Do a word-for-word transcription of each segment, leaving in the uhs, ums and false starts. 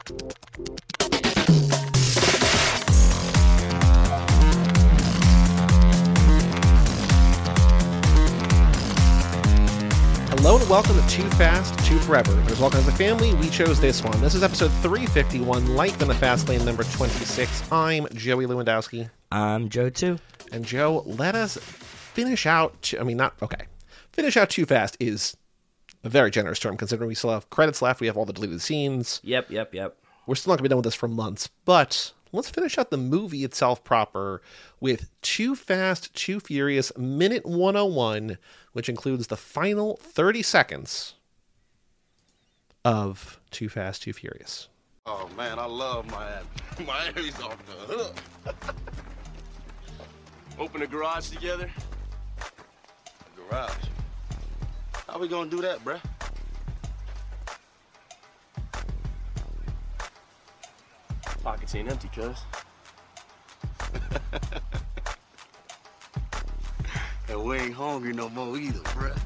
Hello and welcome to Too Fast, Too Forever. As welcome as a family, we chose this one. This is episode three fifty-one, Life in the Fast Lane, number twenty-six. I'm Joey Lewandowski. I'm Joe, too. And Joe, let us finish out, I mean, not, okay. Finish out Too Fast is a very generous term, considering we still have credits left. We have all the deleted scenes. Yep, yep, yep. We're still not going to be done with this for months, but let's finish out the movie itself proper with Too Fast, Too Furious, minute one oh one, which includes the final thirty seconds of Too Fast, Too Furious. Oh, man, I love Miami. Miami's off the hook. Open the garage together? The garage? How we gonna do that, bruh? Pockets ain't empty, cuz. And we ain't hungry no more either, bruh.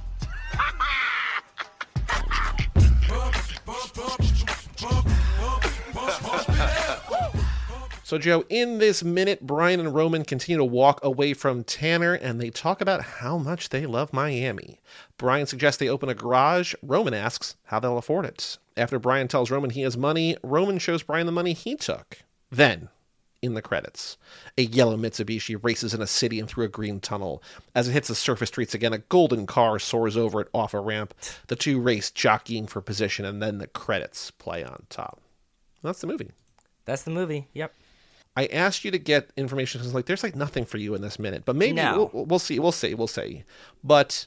So, Joe, in this minute, Brian and Roman continue to walk away from Tanner, and they talk about how much they love Miami. Brian suggests they open a garage. Roman asks how they'll afford it. After Brian tells Roman he has money, Roman shows Brian the money he took. Then, in the credits, a yellow Mitsubishi races in a city and through a green tunnel. As it hits the surface streets again, a golden car soars over it off a ramp. The two race, jockeying for position, and then the credits play on top. That's the movie. That's the movie, yep. I asked you to get information because, like, there's like nothing for you in this minute, but maybe no. we'll, we'll see, we'll see, we'll see. But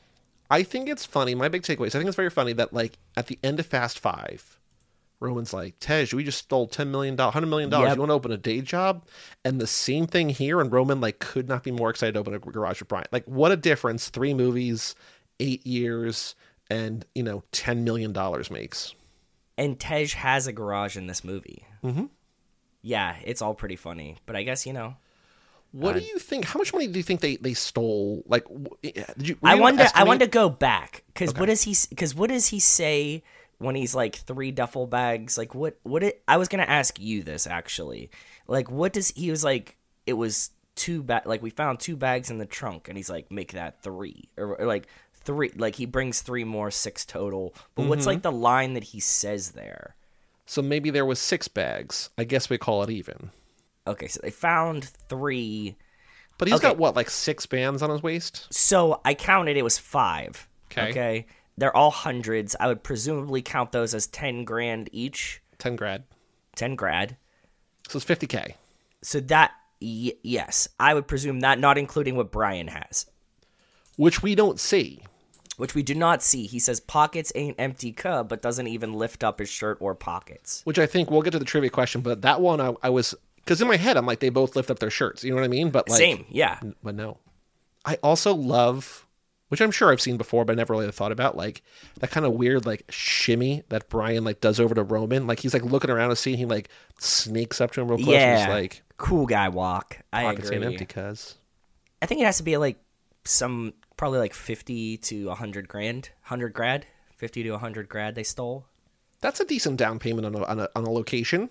I think it's funny. My big takeaway is I think it's very funny that, like, at the end of Fast Five, Roman's like, Tej, we just stole ten million dollars, one hundred million dollars. Yep. You want to open a day job? And the same thing here. And Roman, like, could not be more excited to open a garage with Brian. Like, what a difference three movies, eight years, and, you know, ten million dollars makes. And Tej has a garage in this movie. Mm-hmm. Yeah, it's all pretty funny, but I guess, you know. What uh, do you think? How much money do you think they, they stole? Like, did you? I you wonder. estimate? I want to go back because Okay. what does he? Because what does he say when he's like three duffel bags? Like what? What? It, I was gonna ask you this actually. Like, what does he was like? It was two bag. Like we found two bags in the trunk, and he's like, make that three, or, or like three. Like he brings three more, six total. But Mm-hmm. what's like the line that he says there? So maybe there was six bags. I guess we call it even. Okay, so they found three. But he's Okay. got, what, like six bands on his waist? So I counted it was five. Okay. Okay. They're all hundreds. I would presumably count those as ten grand each. ten grad. ten grad. So it's fifty K. So that, y- yes. I would presume that, not including what Brian has. Which we don't see. Which we do not see. He says pockets ain't empty cub, but doesn't even lift up his shirt or pockets. Which I think, we'll get to the trivia question, but that one I, I was... Because in my head, I'm like, they both lift up their shirts. You know what I mean? But like, Same, yeah. But no. I also love, which I'm sure I've seen before, but I never really thought about, like, that kind of weird, like, shimmy that Brian, like, does over to Roman. Like, he's, like, looking around to see, he, like, sneaks up to him real close. Yeah. And just, like, cool guy walk. I pockets ain't agree. empty, cuz. I think it has to be like some, probably like fifty to one hundred grand. one hundred grad. fifty to one hundred grad they stole. That's a decent down payment on a, on a, on a location.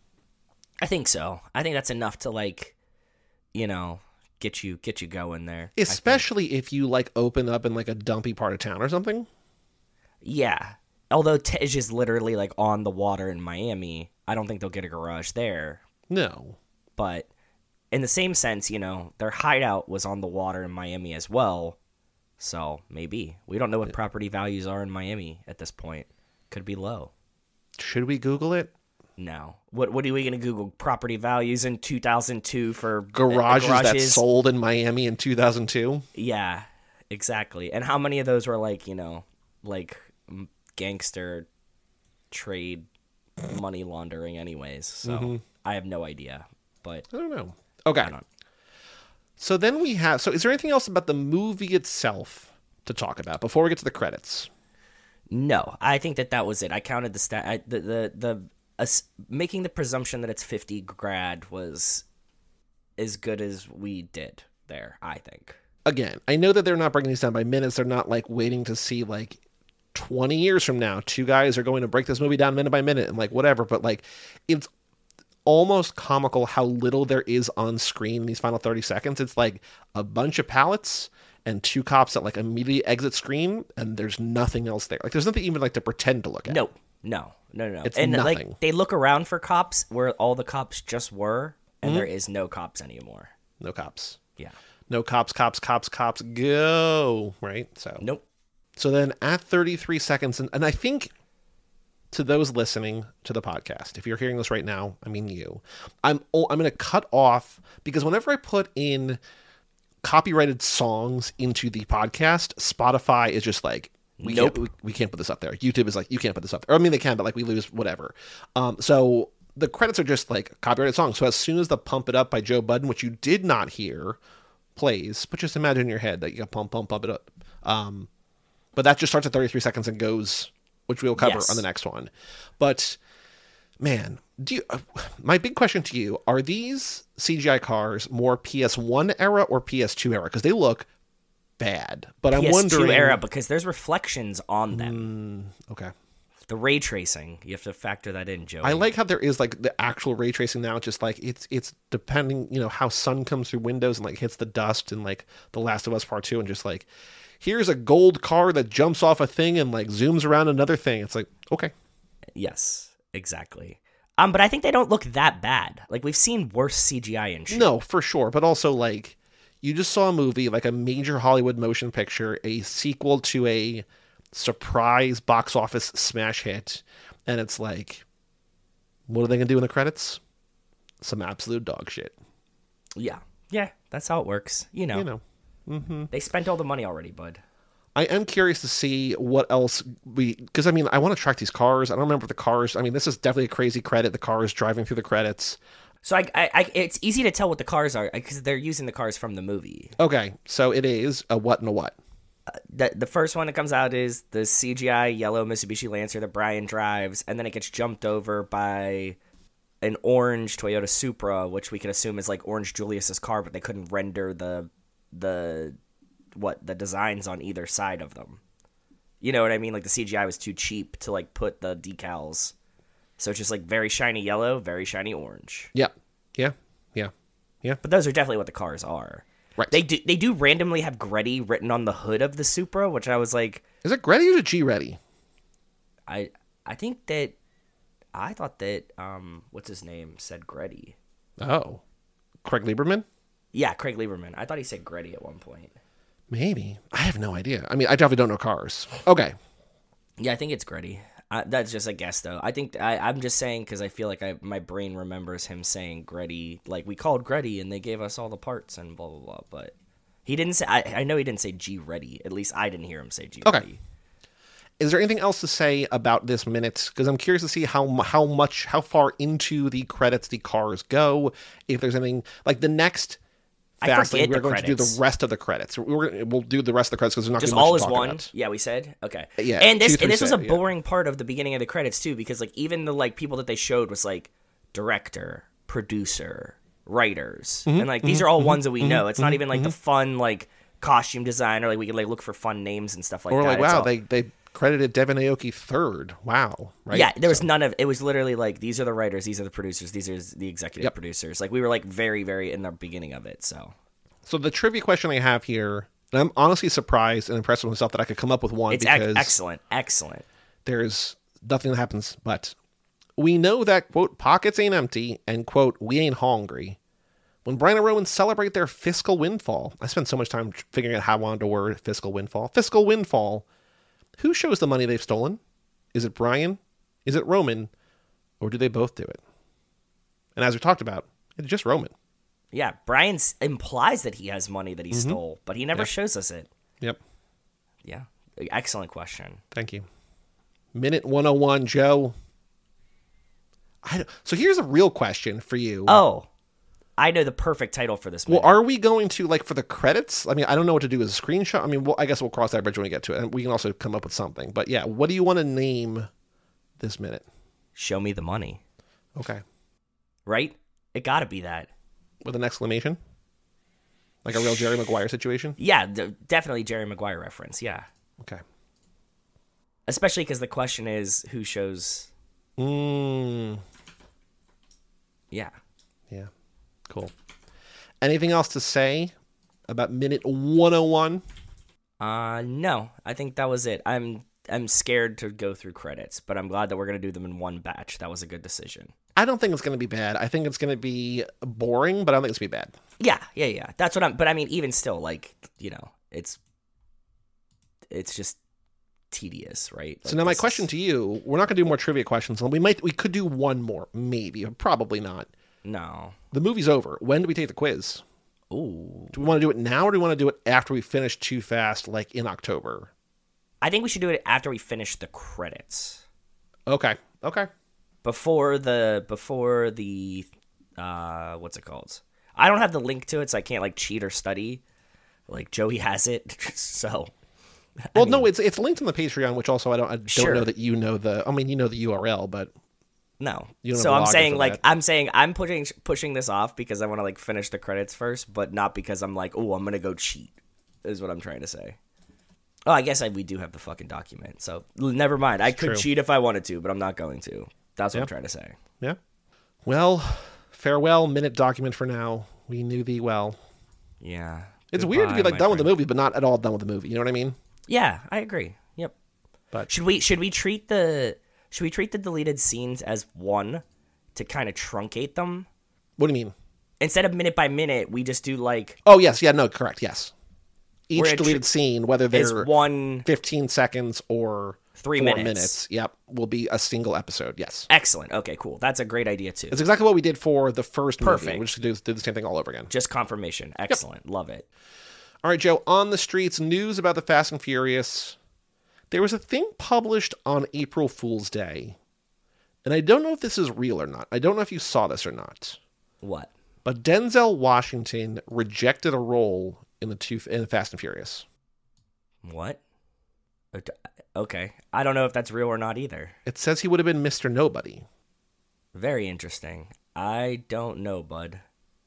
I think so. I think that's enough to like, you know, get you get you going there. Especially if you like open up in like a dumpy part of town or something. Yeah. Although Tej is literally like on the water in Miami, I don't think they'll get a garage there. No. But in the same sense, you know, their hideout was on the water in Miami as well. So maybe. We don't know what property values are in Miami at this point. Could be low. Should we Google it? No. What What are we going to Google? Property values in two thousand two for Garages, uh, that sold in Miami in two thousand two? Yeah, exactly. And how many of those were like, you know, like m- gangster trade money laundering anyways? So Mm-hmm. I have no idea. But I don't know. Okay. I don't. So then we have... So is there anything else about the movie itself to talk about before we get to the credits? No, I think that that was it. I counted the stat. I, the the the uh, making the presumption that it's fifty grad was as good as we did there. I think. Again, I know that they're not breaking these down by minutes. They're not like waiting to see like twenty years from now, two guys are going to break this movie down minute by minute and like whatever. But like, it's almost comical how little there is on screen in these final thirty seconds. It's like a bunch of pallets and two cops that like immediately exit screen, and there's nothing else there. Like there's nothing even like to pretend to look at. No, no, no, no. It's and nothing. Like they look around for cops where all the cops just were, and Mm-hmm. there is no cops anymore. No cops. Yeah. No cops, cops, cops, cops, go. Right? So Nope. So then at thirty-three seconds, and, and I think to those listening to the podcast, if you're hearing this right now, I mean you, I'm oh, I'm going to cut off, because whenever I put in copyrighted songs into the podcast, Spotify is just like, we, Nope. can't, we, we can't put this up there. YouTube is like, you can't put this up there. Or, I mean, they can, but like we lose whatever. Um, so the credits are just like copyrighted songs. So as soon as the Pump It Up by Joe Budden, which you did not hear, plays, but just imagine in your head that you got pump, pump, pump it up. Um, but that just starts at thirty-three seconds and goes, which we'll cover Yes. on the next one. But man, do you, uh, my big question to you, are these C G I cars more P S one era or P S two era? Because they look bad, but I'm P S two wondering. era, because there's reflections on them. Mm, okay. The ray tracing, you have to factor that in, Joey. I like how there is like the actual ray tracing now. It's just like it's it's depending, you know, how sun comes through windows and like hits the dust and like The Last of Us Part Two, and just like here's a gold car that jumps off a thing and like zooms around another thing. It's like, okay. Yes, exactly. Um, but I think they don't look that bad. Like we've seen worse C G I and shit. No, for sure. But also like you just saw a movie, like a major Hollywood motion picture, a sequel to a surprise box office smash hit, and it's like, what are they gonna do in the credits? Some absolute dog shit. Yeah, yeah, that's how it works. You know, You know. Mm-hmm. they spent all the money already, bud. I am curious to see what else we, because I mean, I want to track these cars. I don't remember the cars. I mean, this is definitely a crazy credit. The cars driving through the credits. So I, I, I it's easy to tell what the cars are because they're using the cars from the movie. Okay, so it is a what and a what. The the first one that comes out is the C G I yellow Mitsubishi Lancer that Brian drives, and then it gets jumped over by an orange Toyota Supra, which we can assume is like Orange Julius's car, but they couldn't render the the what the designs on either side of them. You know what I mean? Like the C G I was too cheap to like put the decals, so it's just like very shiny yellow, very shiny orange. Yeah, yeah, yeah, yeah. But those are definitely what the cars are. Right. They do they do randomly have Gretty written on the hood of the Supra, which I was like, Is it Gretty or is it G Ready? I I think that I thought that um what's his name said Gretty. Oh, Craig Lieberman? Yeah, Craig Lieberman. I thought he said Gretty at one point. Maybe. I have no idea. I mean, I definitely don't know cars. Okay. Yeah, I think it's Gretty. I, that's just a guess, though. I think I, I'm just saying because I feel like I, my brain remembers him saying Gretty. Like we called Gretty and they gave us all the parts and blah blah blah. But he didn't say. I, I know he didn't say G Ready. At least I didn't hear him say G Okay. Ready. Is there anything else to say about this minute? Because I'm curious to see how mu- how much, how far into the credits the cars go. If there's anything like the next I fast forget lane, we're the going to do credits. the rest of the credits. We're gonna, we'll do the rest of the credits because there's not Just gonna be much all to is talk one. about. Yeah, we said okay. Yeah, and this two, three and this was a said, yeah. boring part of the beginning of the credits too, because like even the like people that they showed was like director, producer, writers, Mm-hmm, and like these are all ones that we know. It's not even like the fun like costume design or like we could like look for fun names and stuff like Or that. like, It's wow, all- they they credited Devin Aoki third. Wow, right? Yeah, there was So- none of it. Was literally like these are the writers, these are the producers, these are the executive Yep. producers. Like we were like very very in the beginning of it. So So the trivia question I have here, and I'm honestly surprised and impressed with myself that I could come up with one it's ec- because excellent, excellent. there's nothing that happens. But we know that, quote, pockets ain't empty, and, quote, we ain't hungry. When Brian and Roman celebrate their fiscal windfall, I spent so much time figuring out how I wanted to word fiscal windfall. Fiscal windfall. Who shows the money they've stolen? Is it Brian? Is it Roman? Or do they both do it? And as we talked about, it's just Roman. Yeah, Brian s- implies that he has money that he Mm-hmm. stole, but he never Yep. shows us it. Yep. Yeah, excellent question. Thank you. Minute one oh one, Joe. I, so here's a real question for you. Oh, I know the perfect title for this movie. Well, are we going to, like, for the credits? I mean, I don't know what to do as a screenshot. I mean, well, I guess we'll cross that bridge when we get to it. And we can also come up with something. But yeah, what do you want to name this minute? Show me the money, Okay. right? It got to be that. With an exclamation? Like a real Jerry Maguire situation? Yeah, d- definitely Jerry Maguire reference. Yeah. Okay. Especially because the question is who shows. Mm, Yeah. yeah, cool. Anything else to say about minute one oh one? Uh, no, I think that was it. I'm I'm scared to go through credits, but I'm glad that we're gonna do them in one batch. That was a good decision. I don't think it's going to be bad. I think it's going to be boring, but I don't think it's going to be bad. Yeah, yeah, yeah. That's what I'm. But I mean, even still, like you know, it's it's just tedious, right? So Like, now my this question is- to you, we're not going to do more trivia questions. We might, we could do one more, maybe, probably not. No. The movie's over. When do we take the quiz? Ooh. Do we want to do it now or do we want to do it after we finish Too Fast, like in October? I think we should do it after we finish the credits. Okay. Okay. Before the before the uh what's it called? I don't have the link to it, so I can't like cheat or study. Like Joey has it, so. Well, no, it's it's linked on the Patreon, which also I don't I don't Sure. know that you know the. I mean, you know the U R L, but No. You don't So have a I'm login saying for like that. I'm saying I'm pushing pushing this off because I want to like finish the credits first, but not because I'm like, oh, I'm gonna go cheat. Is what I'm trying to say. Oh, I guess I, we do have the fucking document, so l- never mind. I could true. cheat if I wanted to, but I'm not going to. That's what Yeah. I'm trying to say. yeah. Well, farewell, minute document for now. We knew thee well. Yeah. It's weird to be Goodbye, like my done with the friend. movie, but not at all done with the movie. You know what I mean? Yeah, I agree. Yep. But Should we should we treat the should we treat the deleted scenes as one to kind of truncate them? what do you mean? Instead of minute by minute, we just do like Oh yes, yeah, no, correct, yes. Each Where it deleted tr- scene, whether is they're one fifteen seconds or Three four minutes. yep, will be a single episode. Yes, excellent. Okay, cool. That's a great idea too. it's exactly what we did for the first movie. Perfect. We just do, do the same thing all over again. Just confirmation. Excellent. Love it. All right, Joe. On the streets, news about the Fast and Furious. There was a thing published on April Fool's Day, and I don't know if this is real or not. I don't know if you saw this or not. What? But Denzel Washington rejected a role in the two in Fast and Furious. What? Okay. I don't know if that's real or not either. It says he would have been Mister Nobody. Very interesting. I don't know, bud.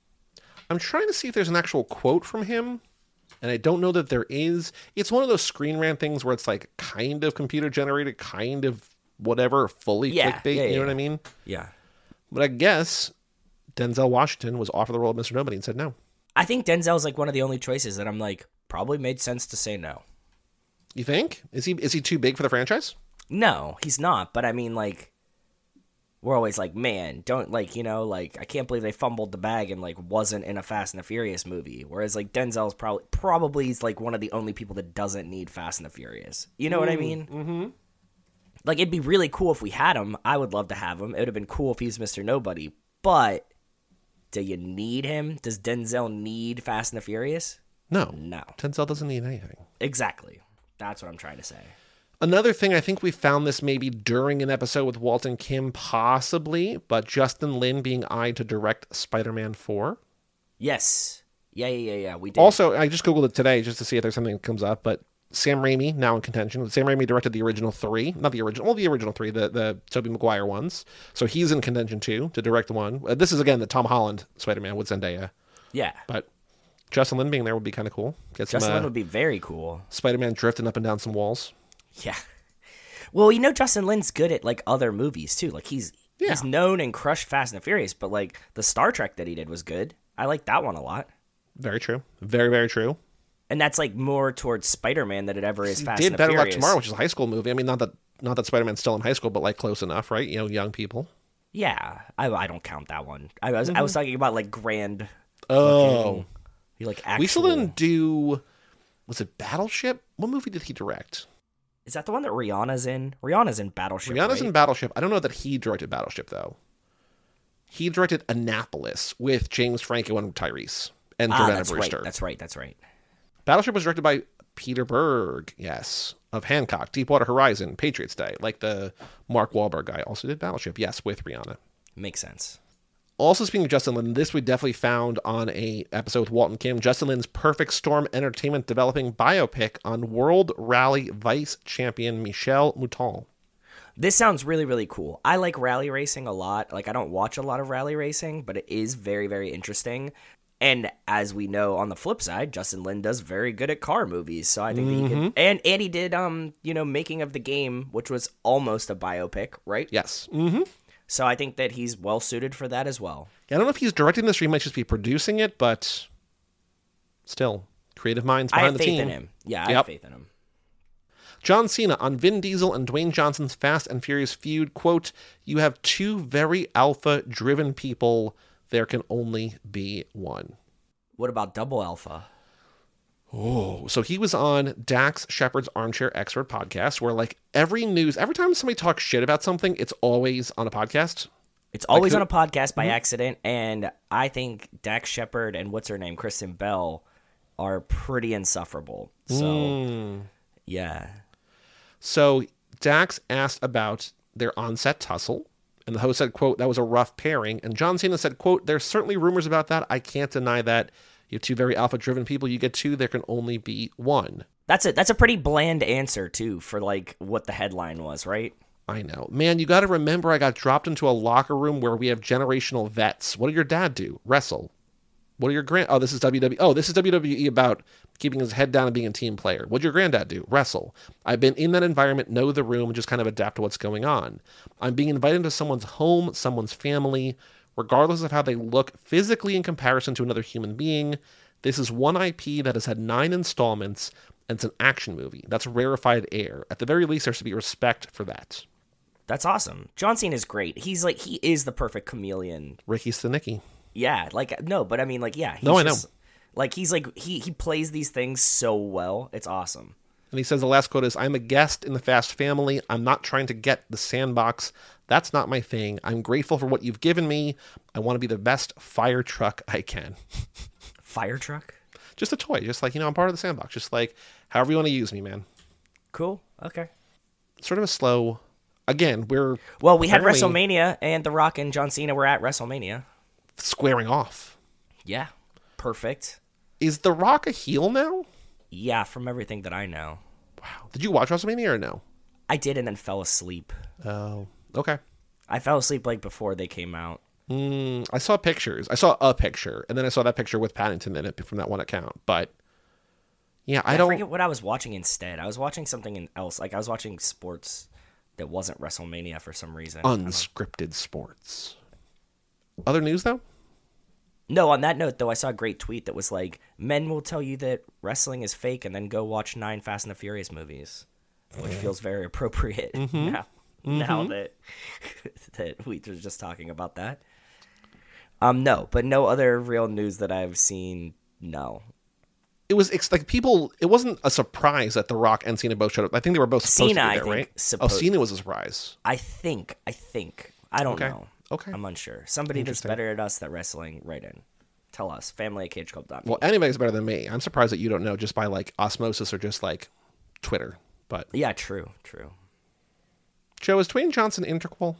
I'm trying to see if there's an actual quote from him, and I don't know that there is. It's one of those Screen Rant things where it's like kind of computer generated, kind of whatever, fully Yeah, clickbait. yeah, you know yeah. what I mean? Yeah. But I guess Denzel Washington was offered the role of Mister Nobody and said no. I think Denzel's like one of the only choices that I'm like, probably made sense to say no. You think? Is he is he too big for the franchise? No, he's not. But I mean, like, we're always like, man, don't like, you know, like, I can't believe they fumbled the bag and like wasn't in a Fast and the Furious movie. Whereas like Denzel's probably probably is like one of the only people that doesn't need Fast and the Furious. You know what I mean? Mm-hmm. Like, it'd be really cool if we had him. I would love to have him. It would have been cool if he was Mister Nobody. But do you need him? Does Denzel need Fast and the Furious? No. No. Denzel doesn't need anything. Exactly. That's what I'm trying to say. Another thing, I think we found this maybe during an episode with Walt and Kim, possibly, but Justin Lin being eyed to direct Spider-Man four. Yes. Yeah, yeah, yeah, yeah. We did. Also, I just Googled it today just to see if there's something that comes up, but Sam Raimi, now in contention. Sam Raimi directed the original three. Not the original, well, the original three, the, the Tobey Maguire ones. So he's in contention, too, to direct the one. Uh, this is, again, the Tom Holland Spider-Man with Zendaya. yeah. But Justin Lin being there would be kind of cool. Get some Justin uh, Lin would be very cool. Spider-Man drifting up and down some walls. Yeah. Well, you know, Justin Lin's good at like other movies too. Like he's Yeah. he's known and crushed Fast and the Furious, but like the Star Trek that he did was good. I like that one a lot. Very true. Very, very true. And that's like more towards Spider-Man than it ever is Fast Did and the Better Luck Furious. Tomorrow, which is a high school movie. I mean, not that not that Spider-Man's still in high school, but like close enough, right? You know, young people. Yeah, I, I don't count that one. I was I was talking about like grand. Oh, You like actual. we still didn't do. Was it Battleship? What movie did he direct? Is that the one that Rihanna's in? Rihanna's in Battleship. Rihanna's right? in Battleship. I don't know that he directed Battleship though. He directed Annapolis with James Franco and Tyrese and Ah, Jordana that's Brewster. right. That's right. That's right. Battleship was directed by Peter Berg, yes, of Hancock, Deepwater Horizon, Patriots Day, like the Mark Wahlberg guy. Also did Battleship, yes, with Rihanna. Makes sense. Also, speaking of Justin Lin, this we definitely found on a episode with Walt and Kim. Justin Lin's Perfect Storm Entertainment developing biopic on World Rally Vice Champion Michel Mouton. This sounds really, really cool. I like rally racing a lot. Like, I don't watch a lot of rally racing, but it is very, very interesting. And as we know, on the flip side, Justin Lin does very good at car movies. So I think mm-hmm. that he could, and and he did, um, you know, Making of the Game, which was almost a biopic, right? Yes. Mm-hmm. So I think that he's well suited for that as well. Yeah, I don't know if he's directing this, or he might just be producing it, but still, creative minds behind the team. I have faith in him. Yeah, I yep. have faith in him. John Cena on Vin Diesel and Dwayne Johnson's Fast and Furious feud, quote, "You have two very alpha-driven people. There can only be one." What about Double Alpha? Oh, so he was on Dax Shepard's Armchair Expert podcast, where like every news, every time somebody talks shit about something, it's always on a podcast. It's always like, on a podcast by mm-hmm. accident, and I think Dax Shepard and what's her name, Kristen Bell, are pretty insufferable. So, mm. yeah. So Dax asked about their on-set tussle. And the host said, quote, "That was a rough pairing." And John Cena said, quote, "There's certainly rumors about that. I can't deny that. You have two very alpha-driven people. You get two. There can only be one." That's a, that's a pretty bland answer, too, for, like, what the headline was, right? I know. Man, you got to remember I got dropped into a locker room where we have generational vets. What did your dad do? Wrestle. What are your grand... Oh, this is W W E. Oh, this is W W E about keeping his head down and being a team player. What'd your granddad do? Wrestle. I've been in that environment, know the room, and just kind of adapt to what's going on. I'm being invited into someone's home, someone's family, regardless of how they look physically in comparison to another human being. This is one I P that has had nine installments, and it's an action movie. That's rarefied air. At the very least, there should be respect for that. That's awesome. John Cena is great. He's like, he is the perfect chameleon. Ricky Stenicki. Yeah, like, no, but I mean, like, yeah. He's no, I just, know. Like, he's like, he, he plays these things so well. It's awesome. And he says the last quote is, "I'm a guest in the Fast family. I'm not trying to get the sandbox. That's not my thing. I'm grateful for what you've given me. I want to be the best fire truck I can." Fire truck? Just a toy. Just like, you know, I'm part of the sandbox. Just like, however you want to use me, man. Cool. Okay. Sort of a slow... Again, we're... Well, we had WrestleMania, and The Rock and John Cena were at WrestleMania. Squaring off. Yeah. Perfect. Is The Rock a heel now? Yeah, from everything that I know. Wow. Did you watch WrestleMania or no? I did, and then fell asleep. Oh, okay. I fell asleep like before they came out. Mm, I saw pictures. I saw a picture, and then I saw that picture with Paddington in it from that one account. But yeah, I, I don't. I forget what I was watching instead. I was watching something else. Like I was watching sports that wasn't WrestleMania for some reason. Unscripted sports. Other news though? No. On that note, though, I saw a great tweet that was like, "Men will tell you that wrestling is fake, and then go watch nine Fast and the Furious movies," which feels very appropriate mm-hmm. now. Mm-hmm. Now that that we were just talking about that. Um, no, but no other real news that I've seen. No, it was it's like people. It wasn't a surprise that The Rock and Cena both showed up. I think they were both supposed Cena, to be there, I think, right? Suppo- oh, Cena was a surprise. I think. I think. I don't okay. know. Okay, I'm unsure. Somebody that's better at us at wrestling, write in. Tell us. Family at cage club dot com. Well, anybody's better than me. I'm surprised that you don't know just by like osmosis or just like Twitter. But yeah, true, true. Joe, is Dwayne Johnson integral?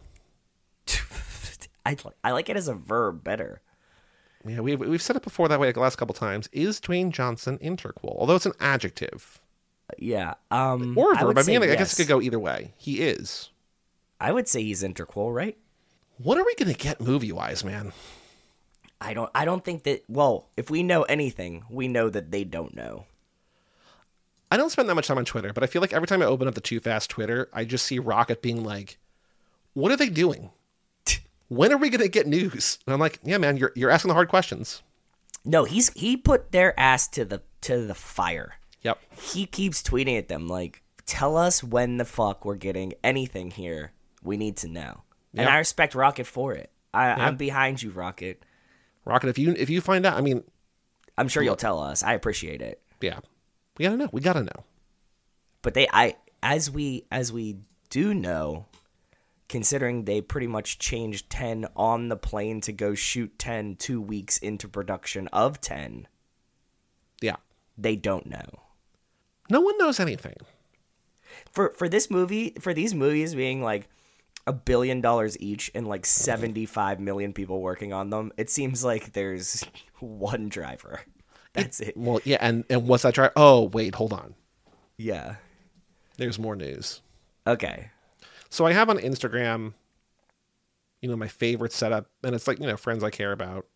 I I like it as a verb better. Yeah, we've we've said it before that way like the last couple times. Is Dwayne Johnson integral? Although it's an adjective. Yeah. Um, or a verb. I, I mean, yes. I guess it could go either way. He is. I would say he's integral, right? What are we gonna get movie wise, man? I don't. I don't think that. Well, if we know anything, we know that they don't know. I don't spend that much time on Twitter, but I feel like every time I open up the Too Fast Twitter, I just see Rocket being like, "What are they doing? When are we going to get news?" And I'm like, "Yeah, man, you're you're asking the hard questions." No, he's he put their ass to the to the fire. Yep. He keeps tweeting at them like, "Tell us when the fuck we're getting anything here. We need to know." Yep. And I respect Rocket for it. I, yep. I'm behind you, Rocket. Rocket, if you if you find out, I mean, I'm sure you'll tell us. I appreciate it. Yeah. We gotta know. We gotta know. But they, I, as we, as we do know, considering they pretty much changed ten on the plane to go shoot ten two weeks into production of ten. Yeah. They don't know. No one knows anything. For for this movie, for these movies being like a billion dollars each and like seventy-five million people working on them, it seems like there's one driver. That's it, it. Well, yeah, and, and what's that drive? Oh, wait, hold on. Yeah. There's more news. Okay. So I have on Instagram, you know, my favorite setup, and it's like, you know, friends I care about.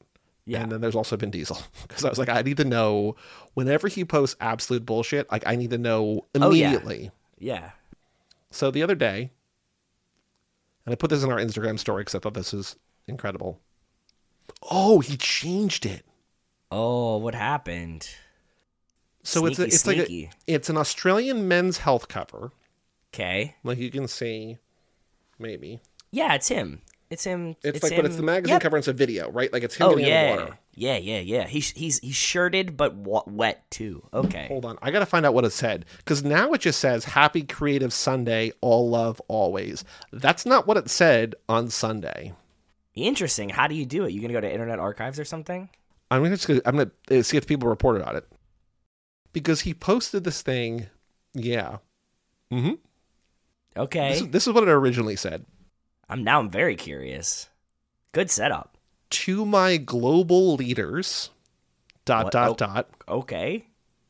Yeah. And then there's also Vin Diesel. Because I was like, I need to know, whenever he posts absolute bullshit, like I need to know immediately. Oh, yeah. yeah. So the other day, and I put this in our Instagram story because I thought this was incredible. Oh, he changed it. Oh, what happened? So Sneaky, it's a, it's sneaky. like a, it's an Australian men's health cover. Okay. Like you can see, maybe. Yeah, it's him. It's him. It's, it's like, him. but it's the magazine Yep. cover and it's a video, right? Like it's him Oh getting yeah, in the water. yeah, yeah, yeah. He's he's he's shirted but wa- wet too. Okay. Hold on, I gotta find out what it said because now it just says "Happy Creative Sunday, all love, always." That's not what it said on Sunday. Interesting. How do you do it? You gonna go to Internet Archives or something? I'm gonna just, I'm gonna uh, see if people reported on it because he posted this thing. Yeah. Mm-hmm. Okay. This is, this is what it originally said. I'm now. I'm very curious. Good setup. To my global leaders. Dot What? dot Oh. dot. Okay.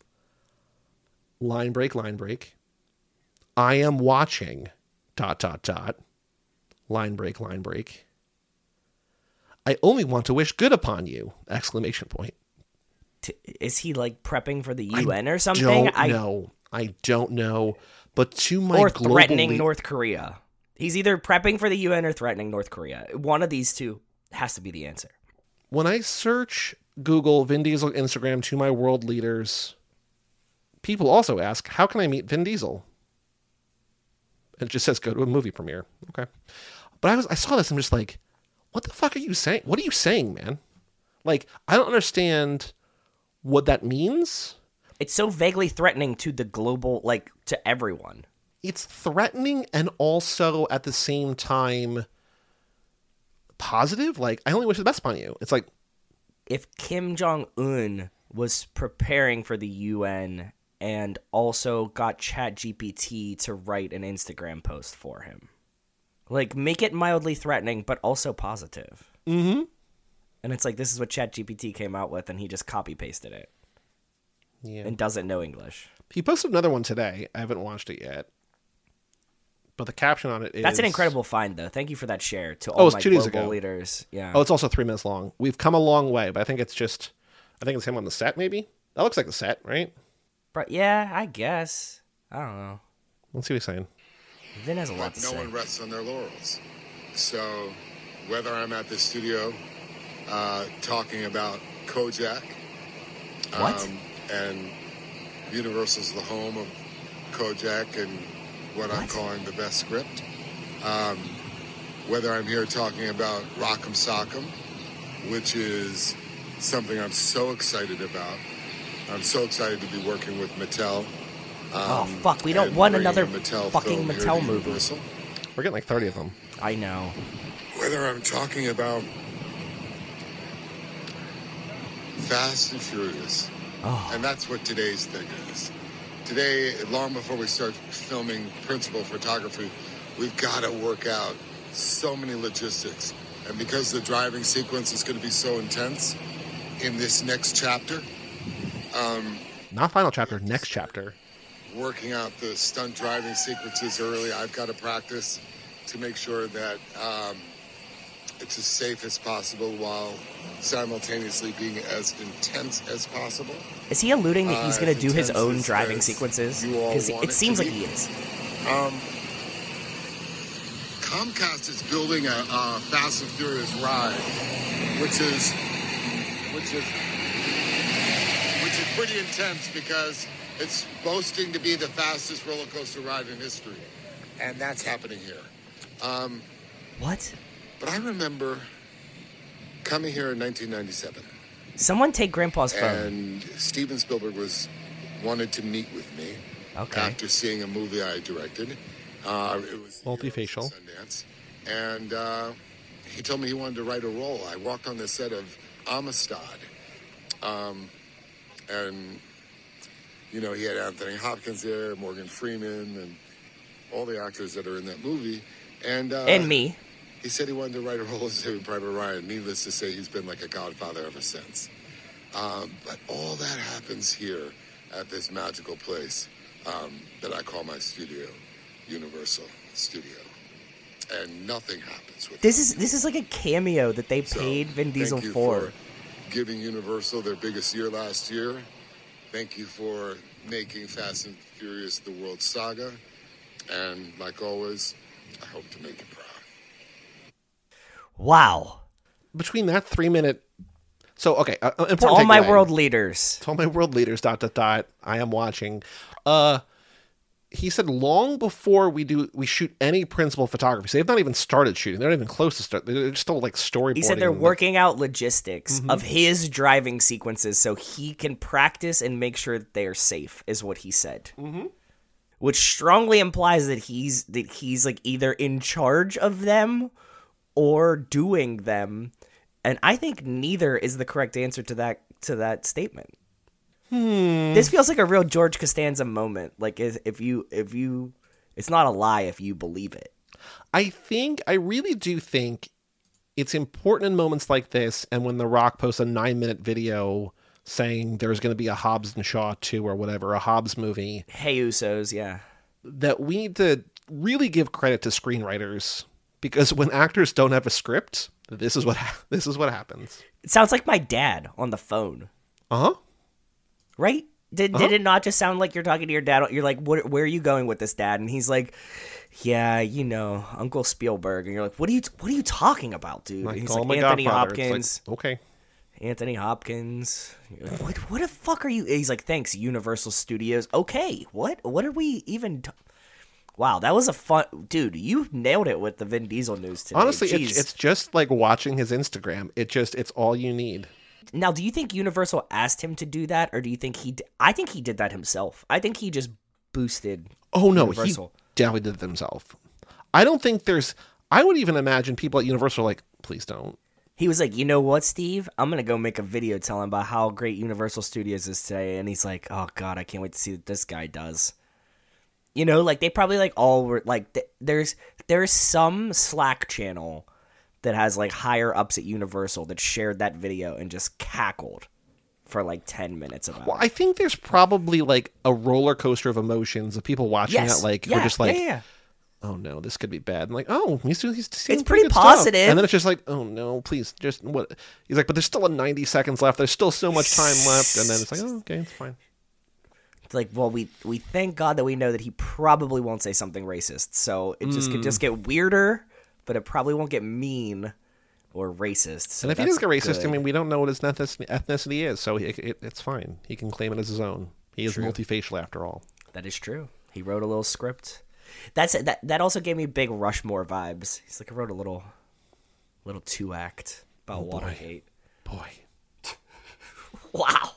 Line break. Line break. I am watching. Dot dot dot. Line break. Line break. I only want to wish good upon you! Exclamation point. T- is he like prepping for the U N I or something? Don't I know. I don't know. But to my or global threatening le- North Korea. He's either prepping for the U N or threatening North Korea. One of these two has to be the answer. When I search Google Vin Diesel Instagram to my world leaders, people also ask, how can I meet Vin Diesel? And it just says go to a movie premiere. Okay. But I was I saw this, I'm just like, what the fuck are you saying? What are you saying, man? Like, I don't understand what that means. It's so vaguely threatening to the global, like, to everyone. It's threatening and also at the same time positive. Like, I only wish the best upon you. It's like, If Kim Jong-un was preparing for the U N and also got ChatGPT to write an Instagram post for him. Like, make it mildly threatening, but also positive. mm-hmm. And it's like, this is what ChatGPT came out with, and he just copy-pasted it. Yeah. And doesn't know English. He posted another one today. I haven't watched it yet. But the caption on it is... That's an incredible find, though. Thank you for that share to all it's my two days global ago. leaders. Yeah. Oh, it's also three minutes long. We've come a long way, but I think it's just... I think it's him on the set, maybe? That looks like the set, right? But yeah, I guess. I don't know. Let's see what he's saying. Vin has a lot But to no say. one rests on their laurels. So whether I'm at the studio uh, talking about Kojak, What? um, and Universal's the home of Kojak and what, I'm What? calling the best script, um, whether I'm here talking about Rock'em Sock'em, which is something I'm so excited about. I'm so excited to be working with Mattel. Oh, um, fuck, we don't and want bringing another a Mattel fucking film here Mattel to movie. Universal. We're getting like thirty of them. I know. Whether I'm talking about Fast and Furious, Oh, and that's what today's thing is. Today, long before we start filming principal photography, we've got to work out so many logistics. And because the driving sequence is going to be so intense in this next chapter, um, Not final chapter, next chapter. working out the stunt driving sequences early, I've got to practice to make sure that um, it's as safe as possible while simultaneously being as intense as possible. is he alluding that he's uh, going to do his intense own as- driving as sequences? you all Because want it it seems to like be. he is. Um, Comcast is building a, a Fast and Furious ride, which is, which is, which is pretty intense because it's boasting to be the fastest roller coaster ride in history, and that's happening here. Um, What? but I remember coming here in nineteen ninety-seven, Someone take Grandpa's phone. and Steven Spielberg was wanted to meet with me. Okay. After seeing a movie I directed. Uh, it was Multifacial. Sundance. And uh, he told me he wanted to write a role. I walked on the set of Amistad. Um, and, you know, he had Anthony Hopkins there, Morgan Freeman, and all the actors that are in that movie. And, uh, And me. he said he wanted to write a role as Saving Private Ryan. Needless to say, he's been like a godfather ever since. Um, but all that happens here at this magical place um, that I call my studio, Universal Studio. And nothing happens with This is this is like a cameo that they So, paid Vin Diesel thank you for. giving Universal their biggest year last year. Thank you for making Fast and Furious the world saga. And like always, I hope to make you proud. Wow. Between that three minute. So, okay. Uh, important To all my takeaway. world leaders. To all my world leaders, dot, dot, dot. I am watching. Uh, he said long before we do, we shoot any principal photography. So they've not even started shooting. They're not even close to start. They're still like storyboarding. He said they're working out logistics mm-hmm. of his driving sequences so he can practice and make sure that they are safe, is what he said. Mm-hmm. Which strongly implies that he's that he's like either in charge of them or doing them. And I think neither is the correct answer to that to that statement. Hmm. This feels like a real George Costanza moment. Like if you if you, it's not a lie if you believe it. I think I really do think it's important in moments like this, and when The Rock posts a nine minute video saying there's going to be a Hobbs and Shaw two or whatever, a Hobbs movie. Hey Usos, yeah. That we need to really give credit to screenwriters, because when actors don't have a script, this is what ha- this is what happens. It sounds like my dad on the phone. Uh huh. Right? Did uh-huh. did it not just sound like you're talking to your dad? You're like, what, where are you going with this, Dad? And he's like, yeah, you know, Uncle Spielberg. And you're like, what are you what are you talking about, dude? Like, and he's oh, like, my Anthony Godfather. Hopkins. Like, okay. Anthony Hopkins. You're like, what what the fuck are you? He's like, thanks, Universal Studios. Okay, what what are we even? T- wow, that was a fun, dude. You nailed it with the Vin Diesel news today. Honestly, it's, it's just like watching his Instagram. It just it's all you need. Now, do you think Universal asked him to do that, or do you think he? D- I think he did that himself. I think he just boosted. Oh no, Universal. He definitely did it himself. I don't think there's. I would even imagine people at Universal are like, please don't. He was like, you know what, Steve? I'm gonna go make a video telling about how great Universal Studios is today, and he's like, oh god, I can't wait to see what this guy does. You know, like they probably like all were like, th- there's there's some Slack channel that has like higher ups at Universal that shared that video and just cackled for like ten minutes about well, it. I think there's probably like a roller coaster of emotions of people watching yes. it. Like, yeah, we're just like, yeah, yeah. oh no, this could be bad. I'm like, oh, he's, he's it's pretty, pretty good positive. Stuff. And then it's just like, oh no, please, just what? He's like, but there's still a ninety seconds left. There's still so much time left. And then it's like, oh, okay, it's fine. It's like, well, we we thank God that we know that he probably won't say something racist. So it just Mm. could just get weirder, but it probably won't get mean or racist. So And if he does get racist, good. I mean, we don't know what his ethnicity is, so he, it, it's fine. He can claim it as his own. He is True. multifacial after all. That is true. He wrote a little script. That's that. That also gave me big Rushmore vibes. He's like, I wrote a little, little two act about Oh, boy. Watergate. Boy, Wow.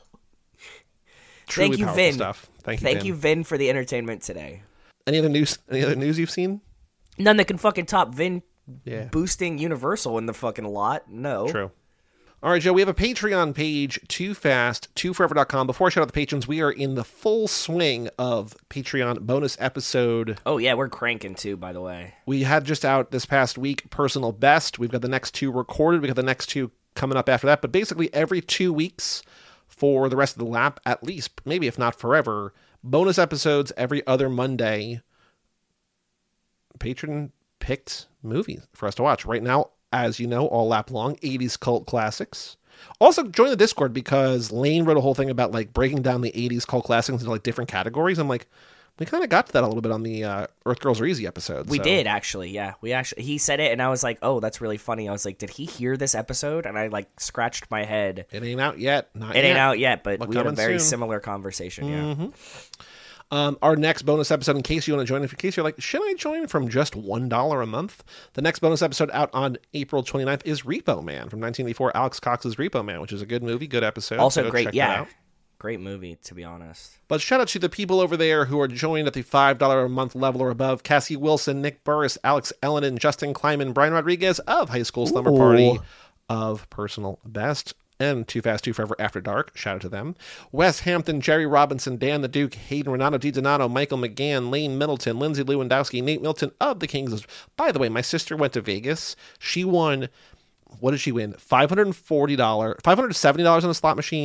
truly Thank you, powerful Vin. stuff. Thank you, Thank Vin. you, Vin, for the entertainment today. Any other news? Any other news you've seen? None that can fucking top Vin Yeah. boosting Universal in the fucking lot. No. True. All right, Joe, we have a Patreon page, too fast two forever dot com. Before I shout out the patrons, we are in the full swing of Patreon bonus episode. Oh, yeah, we're cranking too, by the way. We had just out this past week, Personal Best. We've got the next two recorded. We got the next two coming up after that. But basically every two weeks for the rest of the lap, at least, maybe if not forever, bonus episodes every other Monday. Patron picked movies for us to watch. Right now, as you know, all lap long, eighties cult classics. Also, join the Discord because Lane wrote a whole thing about like breaking down the eighties cult classics into like different categories. I'm like, we kind of got to that a little bit on the uh, Earth Girls Are Easy episode. We so. did, actually, yeah. We actually He said it, and I was like, oh, that's really funny. I was like, did he hear this episode? And I like scratched my head. It ain't out yet. Not It yet. ain't out yet, but But we had a coming very soon. similar conversation, yeah. Mm-hmm. Um, our next bonus episode, in case you want to join, in case you're like, should I join from just one dollar a month? The next bonus episode out on April twenty-ninth is Repo Man from nineteen eighty-four, Alex Cox's Repo Man, which is a good movie, good episode. Also so great, check that yeah. out. Great movie, to be honest. But shout out to the people over there who are joined at the five dollars a month level or above. Cassie Wilson, Nick Burris, Alex Ellenin, Justin Kleiman, Brian Rodriguez of High School Slumber Ooh. Party, of Personal Best, and Too Fast, Too Forever After Dark. Shout out to them. Wes Hampton, Jerry Robinson, Dan the Duke, Hayden Renato DiDonato, Michael McGann, Lane Middleton, Lindsay Lewandowski, Nate Milton of the Kings. By the way, my sister went to Vegas. She won, what did she win? five hundred forty dollars, five hundred seventy dollars on a slot machine,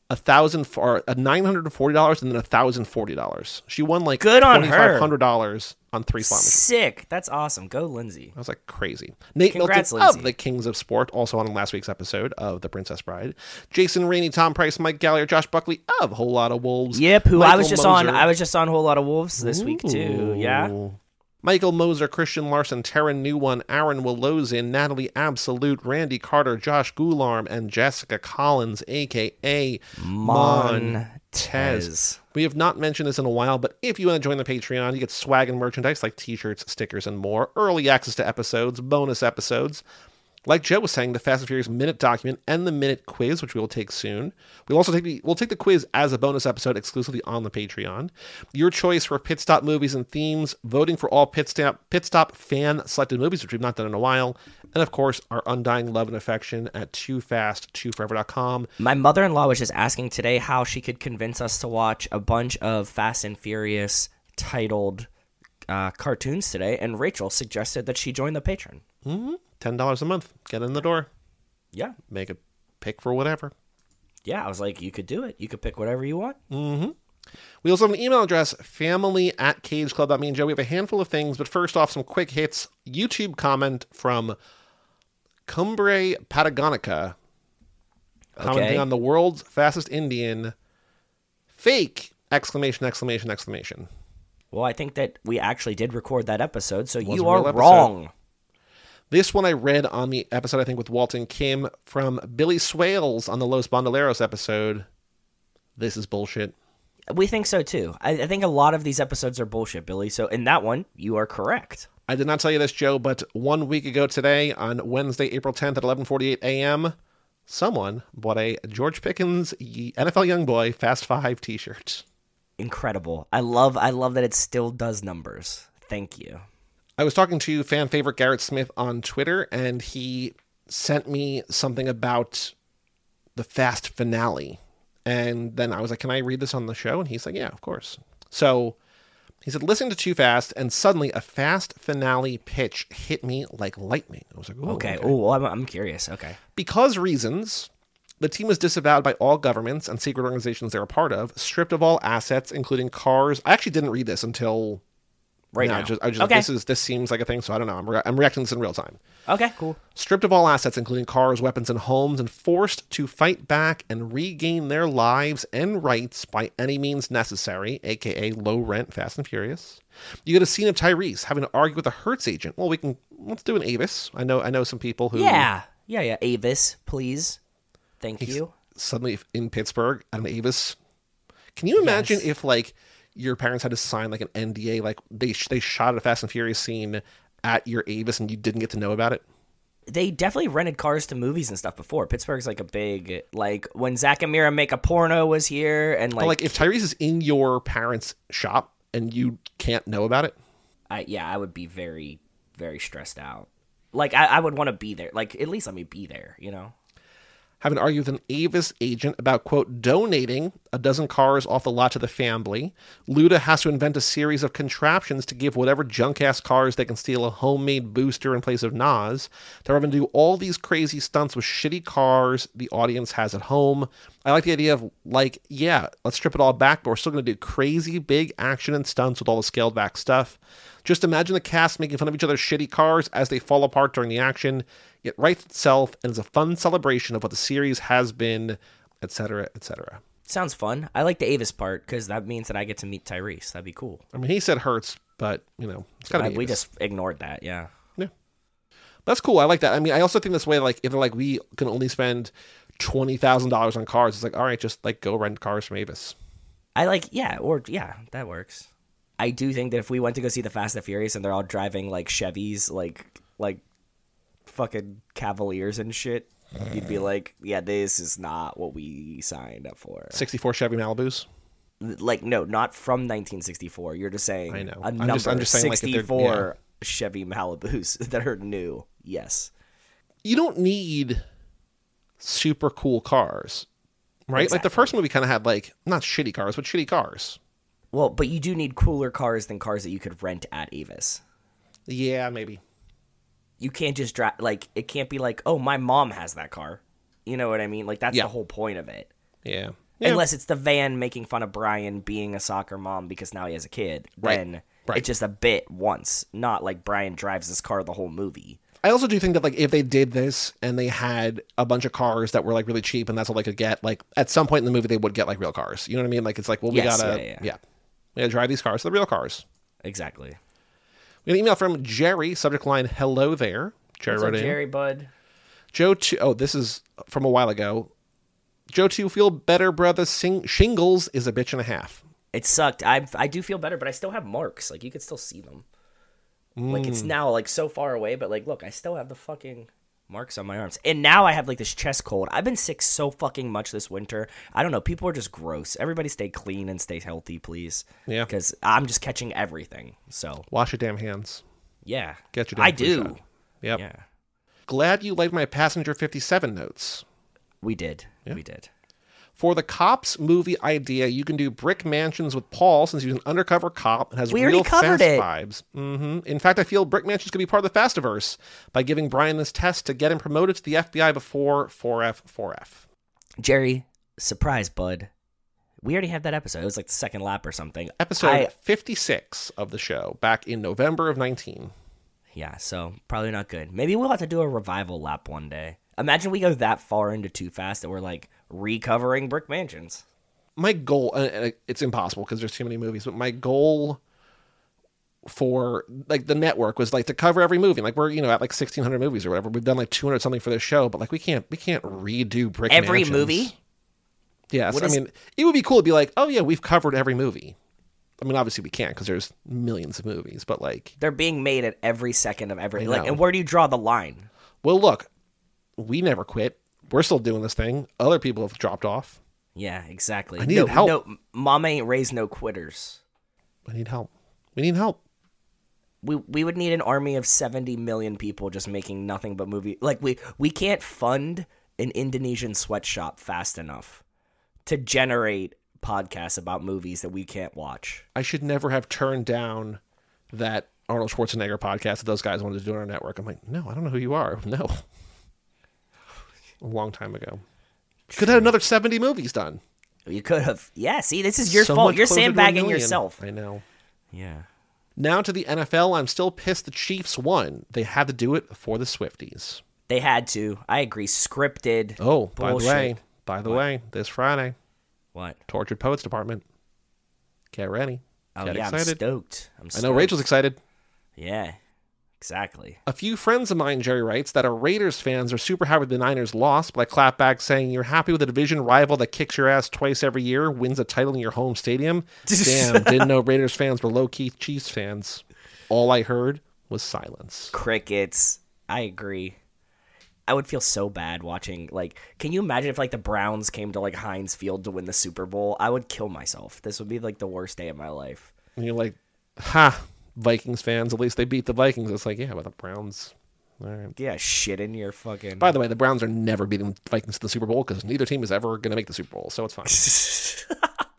a thousand for a nine hundred and forty dollars and then a thousand forty dollars. She won like Good on her. twenty-five hundred dollars on three slot machines. Sick. That's awesome. Go, Lindsay. I was like crazy. Nate Congrats, Milton Lindsay. of the Kings of Sport, also on last week's episode of The Princess Bride. Jason Rainey, Tom Price, Mike Gallagher, Josh Buckley of Whole Lot of Wolves. Yep. Who I Michael was just Moser. on. I was just on Whole Lot of Wolves this week too. Yeah. Ooh. Michael Moser, Christian Larson, Taryn Newone, Aaron Willozin, Natalie Absolute, Randy Carter, Josh Goularm, and Jessica Collins, a k a. Montez. Montez. We have not mentioned this in a while, but if you want to join the Patreon, you get swag and merchandise like t-shirts, stickers, and more, early access to episodes, bonus episodes. Like Joe was saying, the Fast and Furious Minute document and the Minute quiz, which we will take soon. We'll also take the we'll take the quiz as a bonus episode exclusively on the Patreon. Your choice for pit stop movies and themes, voting for all pit stop pit stop fan selected movies, which we've not done in a while, and of course our undying love and affection at too fast too forever dot com. My mother-in-law was just asking today how she could convince us to watch a bunch of Fast and Furious titled uh, cartoons today, and Rachel suggested that she join the Patreon. Mm-hmm. ten dollars a month. Get in the door. Yeah. Make a pick for whatever. Yeah, I was like, you could do it. You could pick whatever you want. Mm-hmm. We also have an email address, family at cageclub dot me and Joe. We have a handful of things, but first off, some quick hits. YouTube comment from Cumbre Patagonica, commenting Okay. on the world's fastest Indian. Fake! Exclamation, exclamation, exclamation. Well, I think that we actually did record that episode, so was you a are real episode. wrong. This one I read on the episode, I think, with Walton Kim from Billy Swales on the Los Bandoleros episode. This is bullshit. We think so, too. I, I think a lot of these episodes are bullshit, Billy. So in that one, you are correct. I did not tell you this, Joe, but one week ago today, on Wednesday, April tenth at eleven forty-eight a.m., someone bought a George Pickens N F L Youngboy Fast Five t-shirt. Incredible. I love I love that it still does numbers. Thank you. I was talking to fan favorite Garrett Smith on Twitter, and he sent me something about the Fast finale. And then I was like, can I read this on the show? And he's like, yeah, of course. So he said, listening to Too Fast, and suddenly a Fast finale pitch hit me like lightning. I was like, ooh, Okay. okay. Oh, I'm, I'm curious. Okay. Because reasons, the team was disavowed by all governments and secret organizations they're a part of, stripped of all assets, including cars. I actually didn't read this until Right now. now. I just, I just Okay. this is this seems like a thing, so I don't know. I'm, re- I'm reacting to this in real time. Okay, cool. Stripped of all assets, including cars, weapons, and homes, and forced to fight back and regain their lives and rights by any means necessary, aka low rent Fast and Furious. You get a scene of Tyrese having to argue with a Hertz agent. Well, we can let's do an Avis. I know I know some people who Yeah. Yeah, yeah. Avis, please. Thank he's you. suddenly in Pittsburgh at an Avis. Can you imagine Yes. if like your parents had to sign like an N D A, like they they shot a Fast and Furious scene at your Avis and you didn't get to know about it? They definitely rented cars to movies and stuff before. Pittsburgh's like a big, like when Zach and Mira Make a Porno was here, and But like, like if Tyrese is in your parents' shop and you can't know about it, I, yeah, I would be very, very stressed out. Like I, I would want to be there. Like at least let me be there, you know. having argued with an Avis agent about, quote, donating a dozen cars off the lot to the family. Luda has to invent a series of contraptions to give whatever junk-ass cars they can steal a homemade booster in place of N O S. They're having to do all these crazy stunts with shitty cars the audience has at home. I like the idea of, like, yeah, let's strip it all back, but we're still going to do crazy big action and stunts with all the scaled-back stuff. Just imagine the cast making fun of each other's shitty cars as they fall apart during the action. It writes itself and is a fun celebration of what the series has been, et cetera, et cetera. Sounds fun. I like the Avis part because that means that I get to meet Tyrese. That'd be cool. I mean, he said Hertz, but, you know, it's got to Uh, be we Avis. just ignored that, yeah. Yeah. That's cool. I like that. I mean, I also think this way, like, if they're like, we can only spend twenty thousand dollars on cars, it's like, all right, just, like, go rent cars from Avis. I like, yeah, or, yeah, that works. I do think that if we went to go see the Fast and Furious and they're all driving, like, Chevys, like, like, fucking Cavaliers and shit, you'd be like, yeah, this is not what we signed up for. sixty-four Chevy Malibus. Like, no, not from nineteen sixty-four. You're just saying I know. a I'm number, just- I'm just saying, like, if they're- sixty-four Chevy Malibus that are new. Yes. You don't need super cool cars, right? Like, the Exactly. first movie kind of had, like, not shitty cars, but shitty cars. Well, but you do need cooler cars than cars that you could rent at Avis. Yeah, maybe. You can't just drive, like, it can't be like, oh, my mom has that car. You know what I mean? Like, that's Yeah. the whole point of it. Yeah. Yeah. Unless it's the van making fun of Brian being a soccer mom because now he has a kid. Right. Then Right. it's just a bit once, not like Brian drives this car the whole movie. I also do think that like if they did this and they had a bunch of cars that were like really cheap and that's all they could get, like at some point in the movie they would get like real cars. You know what I mean? Like it's like, well, we Yes, gotta, yeah, yeah. yeah, we gotta drive these cars to the real cars. Exactly. We got an email from Jerry, subject line, hello there. Jerry What's wrote up, in. Jerry, bud? Joe, two, oh, this is from a while ago. Joe, two, feel better, brother. Sing- shingles is a bitch and a half. It sucked. I I do feel better, but I still have marks. Like, you could still see them. Like, it's now, like, so far away, but, like, look, I still have the fucking marks on my arms. And now I have, like, this chest cold. I've been sick so fucking much this winter. I don't know. People are just gross. Everybody stay clean and stay healthy, please. Yeah. Because I'm just catching everything. So, Wash your damn hands. yeah. Get your damn I flu do. shot. Yep. Yeah. Glad you liked my Passenger fifty-seven notes. We did. Yeah. We did. For the Cops movie idea, you can do Brick Mansions with Paul since he's an undercover cop and has We real already covered fast it. vibes. hmm In fact, I feel Brick Mansions could be part of the Fastiverse by giving Brian this test to get him promoted to the F B I before four F four F. Jerry, surprise, bud. We already had that episode. It was like the second lap or something. Episode I- fifty-six of the show, back in November of nineteen. Yeah, so probably not good. Maybe we'll have to do a revival lap one day. Imagine we go that far into Too Fast that we're like recovering Brick Mansions. My goal, and it's impossible because there's too many movies, but my goal for like the network was like to cover every movie. Like we're, you know, at like sixteen hundred movies or whatever. We've done like two hundred something for this show, but like we can't, we can't redo Brick Every Mansions. movie? Yes. What I is- mean, it would be cool to be like, oh yeah, we've covered every movie. I mean, obviously we can't because there's millions of movies, but like, They're being made at every second of every I like know. and where do you draw the line? well, look, we never quit. We're still doing this thing. Other people have dropped off. Yeah, exactly. I needed no, help. No, mom ain't raised no quitters. I need help. We need help. We we would need an army of seventy million people just making nothing but movie. Like we we can't fund an Indonesian sweatshop fast enough to generate podcasts about movies that we can't watch. I should never have turned down that Arnold Schwarzenegger podcast that those guys wanted to do on our network. I'm like, no, I don't know who you are. No. A long time ago. Could have had another seventy movies done. You could have. Yeah, see, this is your So fault. much You're closer to a sandbagging million. yourself. I know. Yeah. Now to the N F L. I'm still pissed the Chiefs won. They had to do it for the Swifties. They had to. I agree. Scripted. Oh, by the bullshit. way, by the way, this Friday, What? Tortured Poets Department. Get ready. Oh, Get yeah, excited. I'm stoked. I'm I stoked. know Rachel's excited. Yeah, exactly. A few friends of mine, Jerry writes, that are Raiders fans are super happy the Niners lost, but I clap back saying, you're happy with a division rival that kicks your ass twice every year, wins a title in your home stadium? Damn, didn't know Raiders fans were low-key Chiefs fans. All I heard was silence. Crickets. I agree. I would feel so bad watching, like, can you imagine if, like, the Browns came to, like, Heinz Field to win the Super Bowl? I would kill myself. This would be, like, the worst day of my life. And you're like, ha, Vikings fans, at least they beat the Vikings. It's like, yeah, but the Browns... All right. Yeah, shit in your fucking... By the way, the Browns are never beating the Vikings to the Super Bowl because neither team is ever going to make the Super Bowl, so it's fine.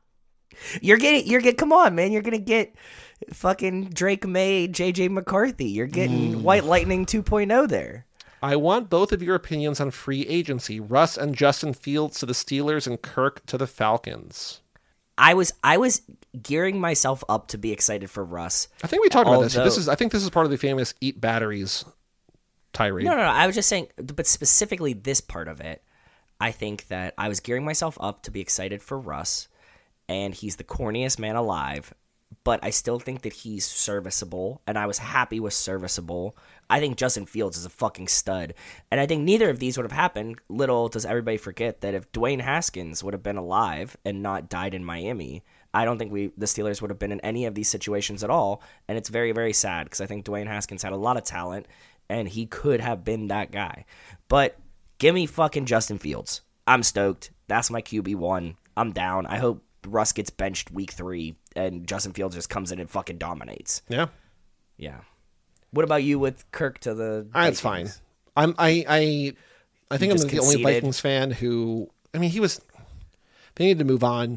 You're getting, you're getting, come on, man. You're going to get fucking Drake May, J J McCarthy. You're getting White Lightning two point oh there. I want both of your opinions on free agency. Russ and Justin Fields to the Steelers and Kirk to the Falcons. I was, I was gearing myself up to be excited for Russ. I think we talked about this. Although- This is, I think this is part of the famous eat batteries tirade. No, no, no. I was just saying, but specifically this part of it, I think that I was gearing myself up to be excited for Russ, and he's the corniest man alive, but I still think that he's serviceable, and I was happy with serviceable. I think Justin Fields is a fucking stud, and I think neither of these would have happened. Little does everybody forget that if Dwayne Haskins would have been alive and not died in Miami, I don't think we the Steelers would have been in any of these situations at all, and it's very, very sad because I think Dwayne Haskins had a lot of talent, and he could have been that guy. But give me fucking Justin Fields. I'm stoked. That's my Q B one. I'm down. I hope Russ gets benched week three and Justin Fields just comes in and fucking dominates. Yeah. Yeah. What about you with Kirk to the Ah, it's fine. Vikings? I'm I I I think I'm just the only conceded? Vikings fan who I mean he was they needed to move on.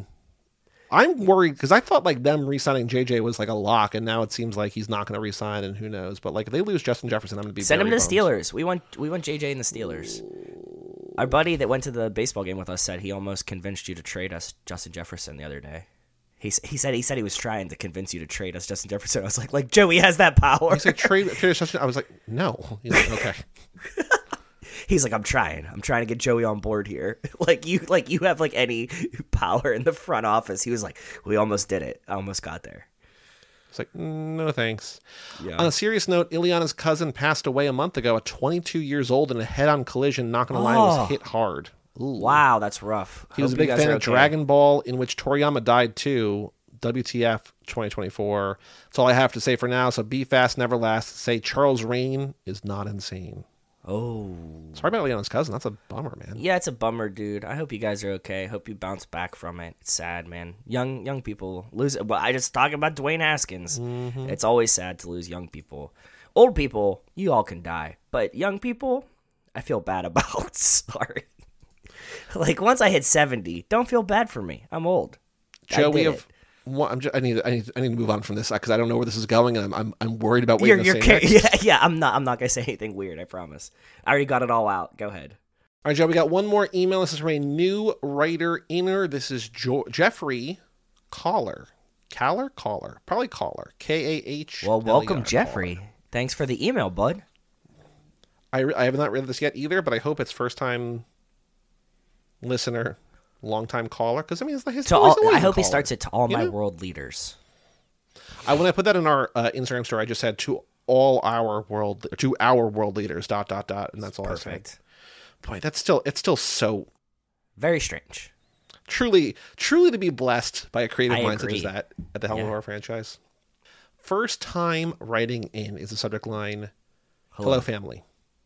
I'm worried because I thought like them re-signing J J was like a lock, and now it seems like he's not going to re-sign, and who knows? But like if they lose Justin Jefferson, I'm going to be Send him very to the bummed. Steelers. We want we want J J and the Steelers. Our buddy that went to the baseball game with us said he almost convinced you to trade us Justin Jefferson the other day. He he said he said he was trying to convince you to trade us Justin Jefferson. I was like, like Joey has that power. He's like, trade, trade us Justin. I was like, no. He's like, okay. He's like, I'm trying. I'm trying to get Joey on board here. like you, like you have like any power in the front office. He was like, we almost did it. I almost got there. It's like, no thanks. Yeah. On a serious note, Ileana's cousin passed away a month ago at twenty-two years old in a head-on collision. Not gonna lie, Oh. was hit hard. Ooh. Wow, that's rough. He was a Hope big you guys fan are of okay. Dragon Ball, in which Toriyama died too. W T F twenty twenty-four. That's all I have to say for now. So be fast, never last. Say Charles Rain is not insane. Oh. Sorry about Leon's cousin. That's a bummer, man. Yeah, it's a bummer, dude. I hope you guys are okay. Hope you bounce back from it. It's sad, man. Young young people lose it. Well, I just talk about Dwayne Haskins. Mm-hmm. It's always sad to lose young people. Old people, you all can die. But young people, I feel bad about. Sorry. Like, once I hit seventy, don't feel bad for me. I'm old. Joe, I we did have. it. One, I'm just, I need. I need. I need to move on from this because I don't know where this is going, and I'm. I'm, I'm worried about what You're, you're, you're going to say car- next. yeah, yeah. I'm not. I'm not gonna say anything weird. I promise. I already got it all out. Go ahead. All right, Joe. We got one more email. This is from a new writer inner. This is jo- Jeffrey Caller. Caller, caller, probably caller. K A H. Well, welcome, Jeffrey. Thanks for the email, bud. I, re- I have not read this yet either, but I hope it's first time listener, long time caller. Because I mean, it's like his. To all, always I a hope he caller, starts it to all you my know? world leaders. I when I put that in our uh, Instagram story, I just said to all our world, to our world leaders. Dot dot dot, and that's all I said. Perfect. Boy, that's still it's still so Very strange. truly truly to be blessed by a creative I mind such agree. as that at the helm of Yeah. our franchise. First time writing in is the subject line. Hello. Hello, family.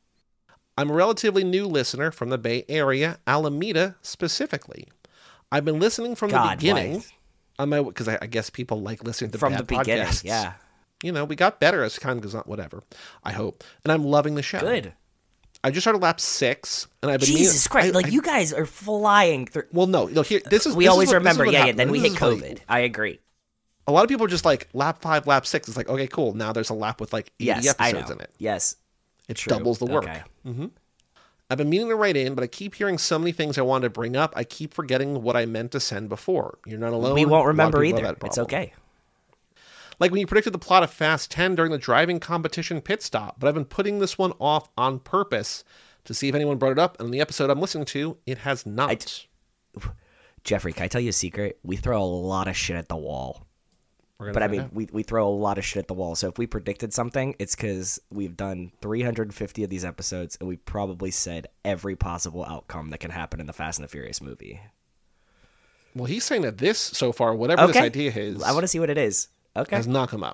I'm a relatively new listener from the Bay Area, Alameda specifically. I've been listening from God, the beginning. why? On my because I, I guess people like listening to From bad the beginning, podcasts. yeah. You know, we got better as time goes on. Whatever. I hope, and I'm loving the show. Good. I just started lap six, and I've been Jesus Christ! I- like I- you guys are flying through. Well, no, no. Here, this is We this is always what- this is remember, what yeah, yeah. happened. Then we This hit is like- COVID. I agree. a lot of people are just like lap five, lap six. It's like, okay, cool. Now there's a lap with like eighty Yes, I know. episodes in it. Yes, It true. doubles the work. Okay. I've been meaning to write in, but I keep hearing so many things I wanted to bring up. I keep forgetting what I meant to send before. You're not alone. We A lot won't of remember people have either. that It's problem. okay. Like when you predicted the plot of Fast ten during the driving competition pit stop, but I've been putting this one off on purpose to see if anyone brought it up. And in the episode I'm listening to, it has not. I- Jeffrey, can I tell you a secret? We throw a lot of shit at the wall. We're gonna But I find mean, out. we, we throw a lot of shit at the wall. So if we predicted something, it's because we've done three hundred fifty of these episodes, and we probably said every possible outcome that can happen in the Fast and the Furious movie. Well, he's saying that this so far, whatever this Okay. idea is, I want to see what it is. Okay. has not come up.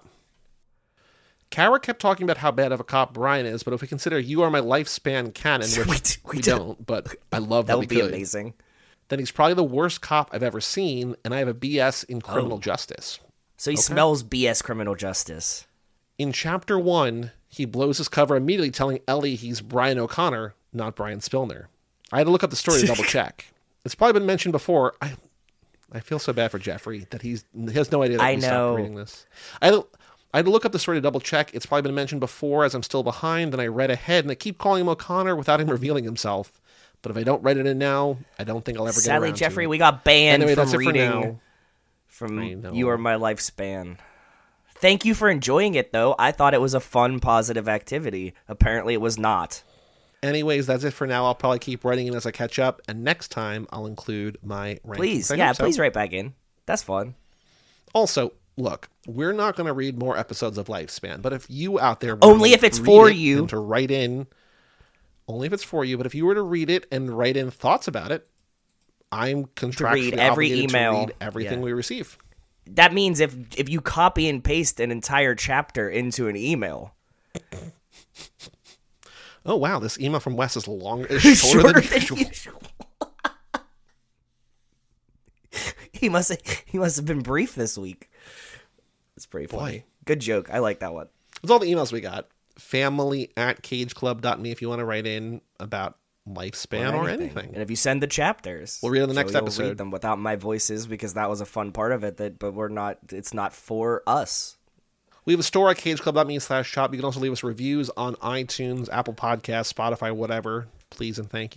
Kara kept talking about how bad of a cop Brian is, but if we consider You Are My Lifespan canon, which We we, d- we don't, but I love that, That we would be could, amazing. then he's probably the worst cop I've ever seen, and I have a B S in criminal Oh. justice. So he smells B S criminal justice. In chapter one, he blows his cover immediately telling Ellie he's Brian O'Connor, not Brian Spillner. I had to look up the story to double check. It's probably been mentioned before. I I feel so bad for Jeffrey that he's he has no idea that I we stopped know. reading this. I had, to, I had to look up the story to double check. It's probably been mentioned before as I'm still behind, and I read ahead, and I keep calling him O'Connor without him revealing himself. But if I don't write it in now, I don't think I'll ever get Sadly, around to Jeffrey, it. we got banned Anyway, from that's it for reading now. I from know. You Are My Lifespan. Thank you for enjoying it, though. I thought it was a fun, positive activity. Apparently, it was not. Anyways, that's it for now. I'll probably keep writing in as I catch up, and next time I'll include my rankings. Please, I yeah, hope so. please write back in. That's fun. Also, look, we're not going to read more episodes of Lifespan, but if you out there Only want if it's read for it you. and to write in, only if it's for you. But if you were to read it and write in thoughts about it, I'm contractually read every obligated email. to read everything Yeah. we receive. That means if if you copy and paste an entire chapter into an email, Oh wow, this email from Wes is long, is it's shorter, than usual. usual. he must he must have been brief this week. It's pretty funny. Boy. Good joke. I like that one. That's all the emails we got. Family at cageclub dot me if you want to write in about Lifespan or anything. And if you send the chapters, We'll read it in the next Joey will episode. Read them without my voices because that was a fun part of it. That, but we're not. It's not for us. We have a store at cageclub dot me slash shop. You can also leave us reviews on iTunes, Apple Podcasts, Spotify, whatever. Please and thank you.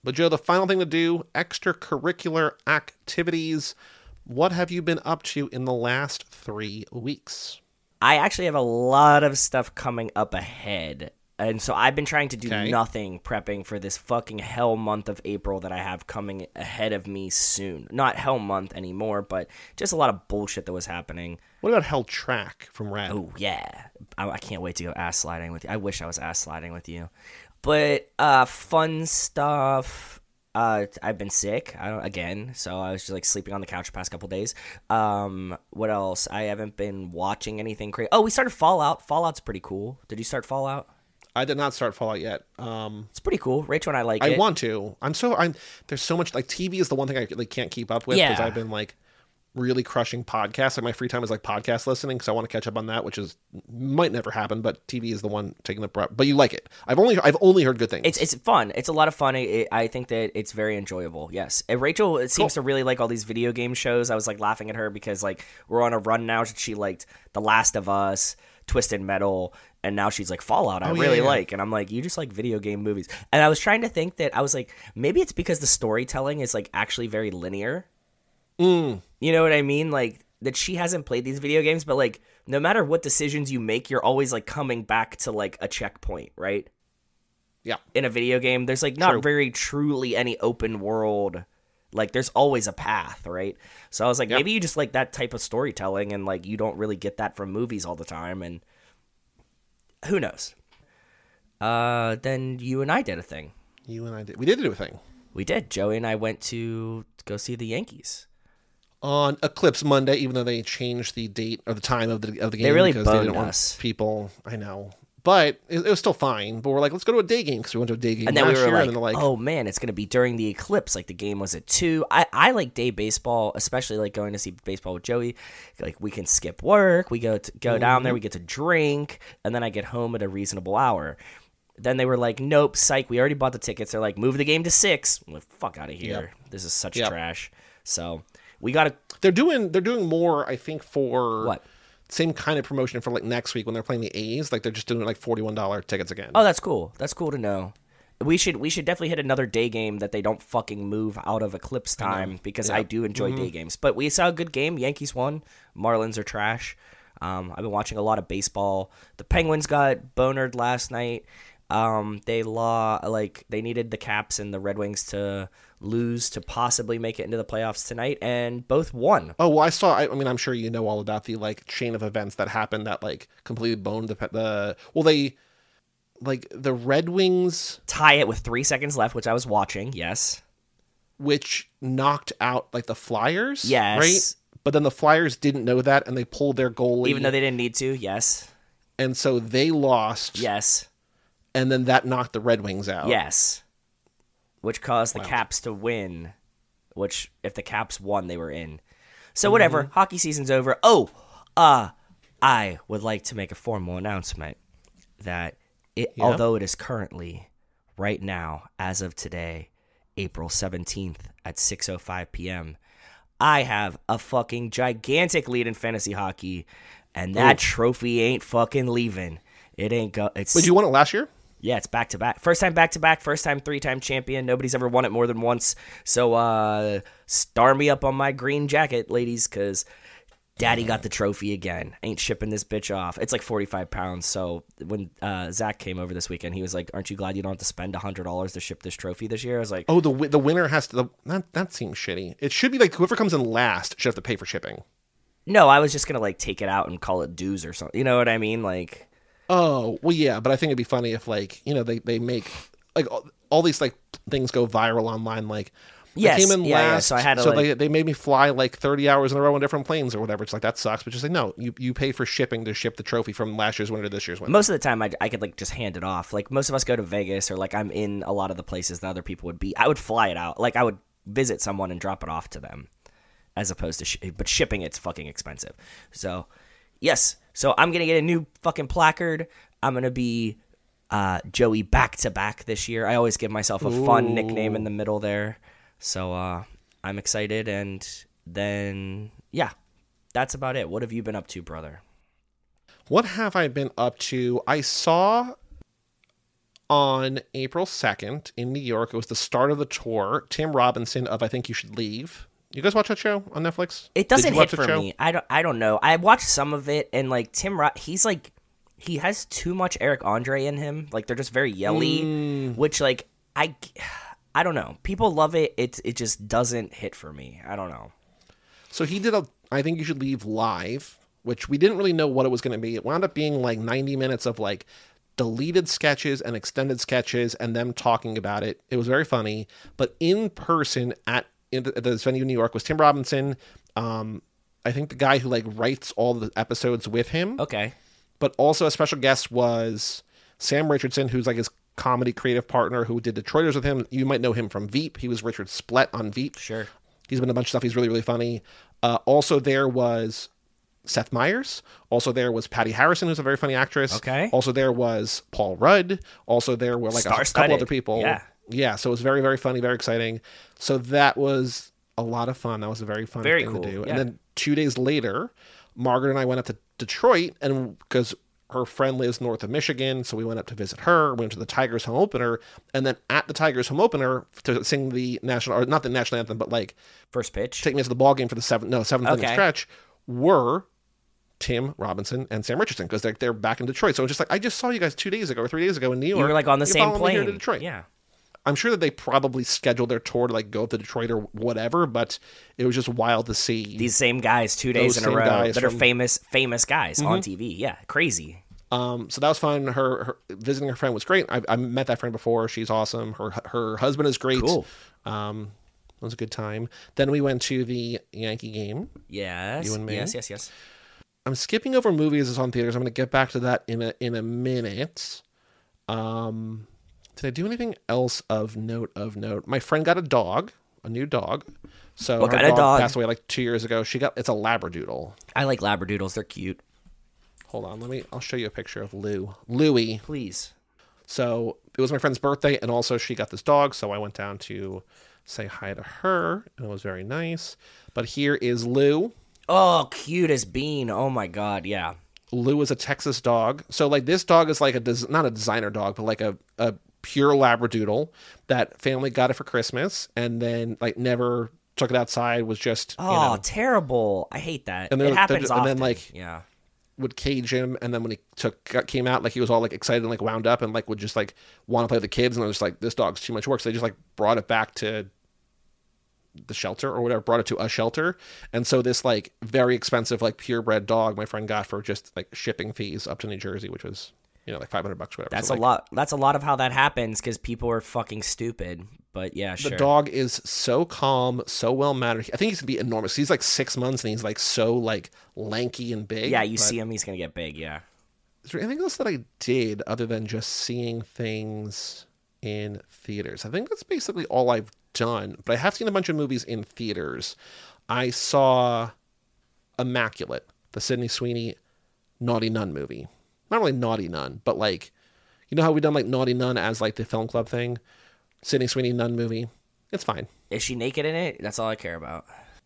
But Joe, the final thing to do, extracurricular activities. What have you been up to in the last three weeks? I actually have a lot of stuff coming up ahead. And so I've been trying to do Okay. nothing prepping for this fucking hell month of April that I have coming ahead of me soon. Not hell month anymore, but just a lot of bullshit that was happening. What about Hell Track from Rad? Oh, yeah. I, I can't wait to go ass sliding with you. I wish I was ass sliding with you. But uh, fun stuff. Uh, I've been sick, I don't, again, so I was just like sleeping on the couch the past couple days. Um, what else? I haven't been watching anything crazy. Oh, we started Fallout. Fallout's pretty cool. Did you start Fallout? I did not start Fallout yet. Um, It's pretty cool. Rachel and I like I it. want to. I'm so I'm. There's so much like T V is the one thing I like can't keep up with because Yeah. I've been like really crushing podcasts. Like my free time is like podcast listening, so I want to catch up on that, which is might never happen. But T V is the one taking the prep. But you like it? I've only I've only heard good things. It's it's fun. It's a lot of fun. It, it- I think that it's very enjoyable. Yes, and Rachel it seems to really like all these video game shows. I was like laughing at her because like we're on a run now. She liked The Last of Us, Twisted Metal, and now she's like Fallout. I Oh, yeah, really yeah. like, and I'm like, you just like video game movies. And I was trying to think that I was like, maybe it's because the storytelling is like actually very linear. Mm. You know what I mean? Like that she hasn't played these video games, but like no matter what decisions you make, you're always like coming back to like a checkpoint, right? Yeah. In a video game, there's like not True. very truly any open world. Like there's always a path, right? So I was like, Yep. maybe you just like that type of storytelling, and like you don't really get that from movies all the time, and who knows? Uh, then you and I did a thing. You and I did. We did do a thing We did. Joey and I went to go see the Yankees. on Eclipse Monday, even though they changed the date or the time of the of the game. really because they didn't boned want us. people. I know, but it, it was still fine. But we're like, let's go to a day game because we went to a day game And then last we were year, like, and then they're like, oh man, it's going to be during the eclipse. Like the game was at two. I, I like day baseball, especially like going to see baseball with Joey. Like we can skip work. We go to, go down there. We get to drink. And then I get home at a reasonable hour. Then they were like, nope, psych. We already bought the tickets. They're like, move the game to six. I'm like, fuck out of here. Yep. This is such Yep. trash. So we got to. They're doing they're doing more, I think, for What? same kind of promotion for like next week when they're playing the A's. Like they're just doing like forty one dollar tickets again. Oh, that's cool. That's cool to know. We should we should definitely hit another day game that they don't fucking move out of eclipse time because I do enjoy day games. But we saw a good game. Yankees won. Marlins are trash. Um, I've been watching a lot of baseball. The Penguins got bonered last night. Um, they law like they needed the Caps and the Red Wings to lose to possibly make it into the playoffs tonight, and both won. Oh well, I saw. I, I mean, I'm sure you know all about the like chain of events that happened that like completely boned the the. Well, they like the Red Wings, Tie it with three seconds left, which I was watching. Yes, which knocked out like the Flyers. Yes. right. But then the Flyers didn't know that, and they pulled their goalie, even though they didn't need to. Yes, and so they lost. yes. And then that knocked the Red Wings out. Yes. Which caused the Wow. Caps to win. Which, if the Caps won, they were in. So whatever. Hockey season's over. Oh, uh, I would like to make a formal announcement that it, Yeah? although it is currently, right now, as of today, April seventeenth at six oh five p.m., I have a fucking gigantic lead in fantasy hockey, and that Ooh. trophy ain't fucking leaving. It ain't go. It's But you won it last year. yeah, it's back to back. First time back to back, first time three time champion. Nobody's ever won it more than once. So uh star me up on my green jacket, ladies, cause daddy got the trophy again. Ain't shipping this bitch off. It's like forty-five pounds. So when uh Zach came over this weekend, he was like, aren't you glad you don't have to spend one hundred dollars to ship this trophy this year? I was like, Oh, the wi- the winner has to. The, that that seems shitty. It should be like whoever comes in last should have to pay for shipping. no, I was just gonna like take it out and call it dues or something. You know what I mean? Like Oh, well, yeah, but I think it'd be funny if, like, you know, they, they make, like, all, all these, like, things go viral online, like, Yes, I came in yeah, yeah, last, so I had to, so like- they, they made me fly, like, thirty hours in a row on different planes or whatever. It's like, that sucks, but just like, no, you, you pay for shipping to ship the trophy from last year's winner to this year's winner. most of the time I, I could like just hand it off. Like most of us go to Vegas or like I'm in a lot of the places that other people would be. I would fly it out. Like I would visit someone and drop it off to them as opposed to, sh- but shipping it's fucking expensive. So yes. So I'm going to get a new fucking placard. I'm going to be uh, Joey back to back this year. I always give myself a fun Ooh. nickname in the middle there. So uh, I'm excited. And then, yeah, that's about it. What have you been up to, brother? What have I been up to? I saw on April second in New York. It was the start of the tour. Tim Robinson of I Think You Should Leave. You guys watch that show on Netflix? It Did doesn't you watch hit that for show? me. I don't. I don't know. I watched some of it, and like Tim, Ro- he's like, he has too much Eric Andre in him. Like they're just very yelly, Mm. which like I, I don't know. People love it. It it just doesn't hit for me. I don't know. So he did a I Think You Should Leave live, which we didn't really know what it was going to be. It wound up being like ninety minutes of like deleted sketches and extended sketches and them talking about it. It was very funny. But in person at, in the, at this venue in New York was Tim Robinson. Um, I think the guy who like writes all the episodes with him. Okay. But also a special guest was Sam Richardson, who's like his comedy creative partner who did Detroiters with him. You might know him from Veep. He was Richard Splett on Veep. Sure. He's been in a bunch of stuff. He's really, really funny. Uh, also there was Seth Meyers. Also there was Patty Harrison, who's a very funny actress. Okay. Also there was Paul Rudd. Also there were like a couple Star-studded. other people. Yeah. Yeah. So it was very, very funny, very exciting. So that was a lot of fun. That was a very fun Very thing cool, to do. yeah. And then two days later, Margaret and I went up to Detroit, and because her friend lives north of Michigan, so we went up to visit her. We went to the Tigers home opener, and then at the Tigers home opener to sing the national, or not the national anthem, but like First pitch. take me to the ball game for the seventh, no seventh inning Okay. stretch, were Tim Robinson and Sam Richardson, because they're they're back in Detroit. So it's just like, I just saw you guys two days ago or three days ago in New York. You were like on the You're same following me here plane. to Detroit. Yeah. I'm sure that they probably scheduled their tour to like go to Detroit or whatever, but it was just wild to see These same guys two days Those in a same row guys that are from- famous, famous guys on T V. Yeah, crazy. Um, so that was fun. Her, her visiting her friend was great. I, I met that friend before. She's awesome. Her her husband is great. Cool. Um, it was a good time. Then we went to the Yankee game. Yes. You and me? Yes, yes, yes. I'm skipping over movies that's on theaters. I'm going to get back to that in a in a minute. Um, did I do anything else of note? Of note, my friend got a dog, a new dog. So What her kind of dog? passed away like two years ago. She got it's a Labradoodle. I like Labradoodles. They're cute. Hold on, let me. I'll show you a picture of Lou. Louie. Please. So it was my friend's birthday, and also she got this dog, so I went down to say hi to her, and it was very nice. But here is Lou. Oh, cute as bean. Oh my god, yeah. Lou is a Texas dog. So like this dog is like a des- not a designer dog, but like a, a pure Labradoodle that family got it for Christmas, and then like never took it outside. Was just Oh, you know, terrible. I hate that. And then- it happens and often. then, like- yeah. would cage him, and then when he took got, came out, like he was all like excited and like wound up, and like would just like want to play with the kids, and I was just like, this dog's too much work. So they just like brought it back to the shelter or whatever, brought it to a shelter. And so this like very expensive like purebred dog my friend got for just like shipping fees up to New Jersey, which was you know like five hundred bucks whatever. That's So, a like, lot. That's a lot of how that happens because people are fucking stupid. But yeah, the sure. dog is so calm, so well mannered. I think he's gonna be enormous. He's like six months and he's like so like lanky and big. yeah, you but- see him, he's gonna get big. Yeah. Is there anything else that I did other than just seeing things in theaters? I think that's basically all I've done, but I have seen a bunch of movies in theaters. I saw Immaculate, the Sydney Sweeney Naughty Nun movie. Not really Naughty Nun, but like, you know how we've done like Naughty Nun as like the film club thing? Sydney Sweeney Nun movie. It's fine. Is she naked in it? That's all I care about.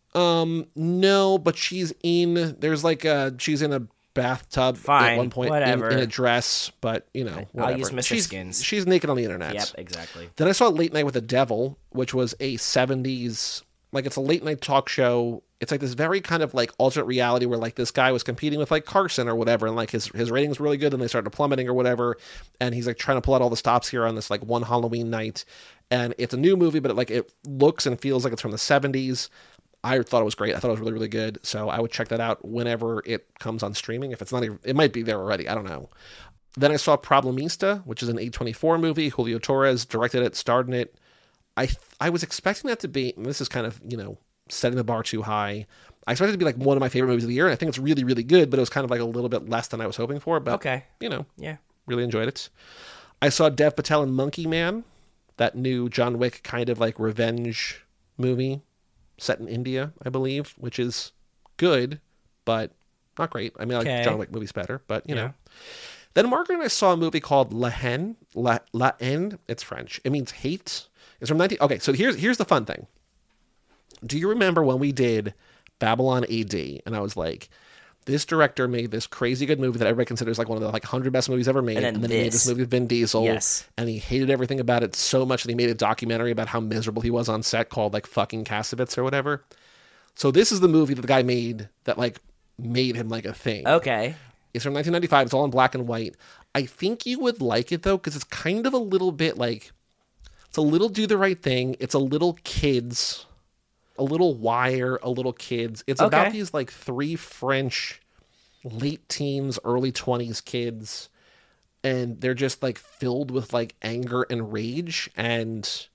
Um, no, but she's in, there's like a, she's in a bathtub at Fine, one point in- whatever. In, a dress, but you know, whatever. use Mister she's, Skins. She's naked on the internet. Yep, exactly. Then I saw Late Night with the Devil, which was a seventies, like it's a late night talk show. It's like this very kind of like alternate reality where like this guy was competing with like Carson or whatever, and like his his ratings were really good, and they started plummeting or whatever, and he's like trying to pull out all the stops here on this like one Halloween night, and it's a new movie, but it, like it looks and feels like it's from the seventies. I thought it was great. I thought it was really, really good. So I would check that out whenever it comes on streaming. If it's not, even, it might be there already. I don't know. Then I saw Problemista, which is an A twenty-four movie. Julio Torres directed it, starred in it. I I was expecting that to be, and this is kind of, you know, setting the bar too high. I expected it to be like one of my favorite movies of the year, and I think it's really, really good, but it was kind of like a little bit less than I was hoping for. But, Okay. you know, Yeah. really enjoyed it. I saw Dev Patel and Monkey Man, that new John Wick kind of like revenge movie set in India, I believe, which is good, but not great. I mean, I like Okay. John Wick movies better, but you Yeah. know. Then Margaret and I saw a movie called La Haine. La, La Haine. It's French. It means hate. It's from nineteen. Okay, so here's here's the fun thing. Do you remember when we did Babylon A D? And I was like, this director made this crazy good movie that everybody considers like one of the like one hundred best movies ever made, And then and then he made this. this movie with Vin Diesel, Yes. and he hated everything about it so much that he made a documentary about how miserable he was on set called like fucking Cassavetes or whatever. So this is the movie that the guy made that like made him like a thing. Okay. It's from nineteen ninety-five. It's all in black and white. I think you would like it though, because it's kind of a little bit like, it's a little Do the Right Thing. It's a little kids, a little Wire, a little kids. It's Okay. about these like three French late teens, early twenties kids, and they're just like filled with like anger and rage, and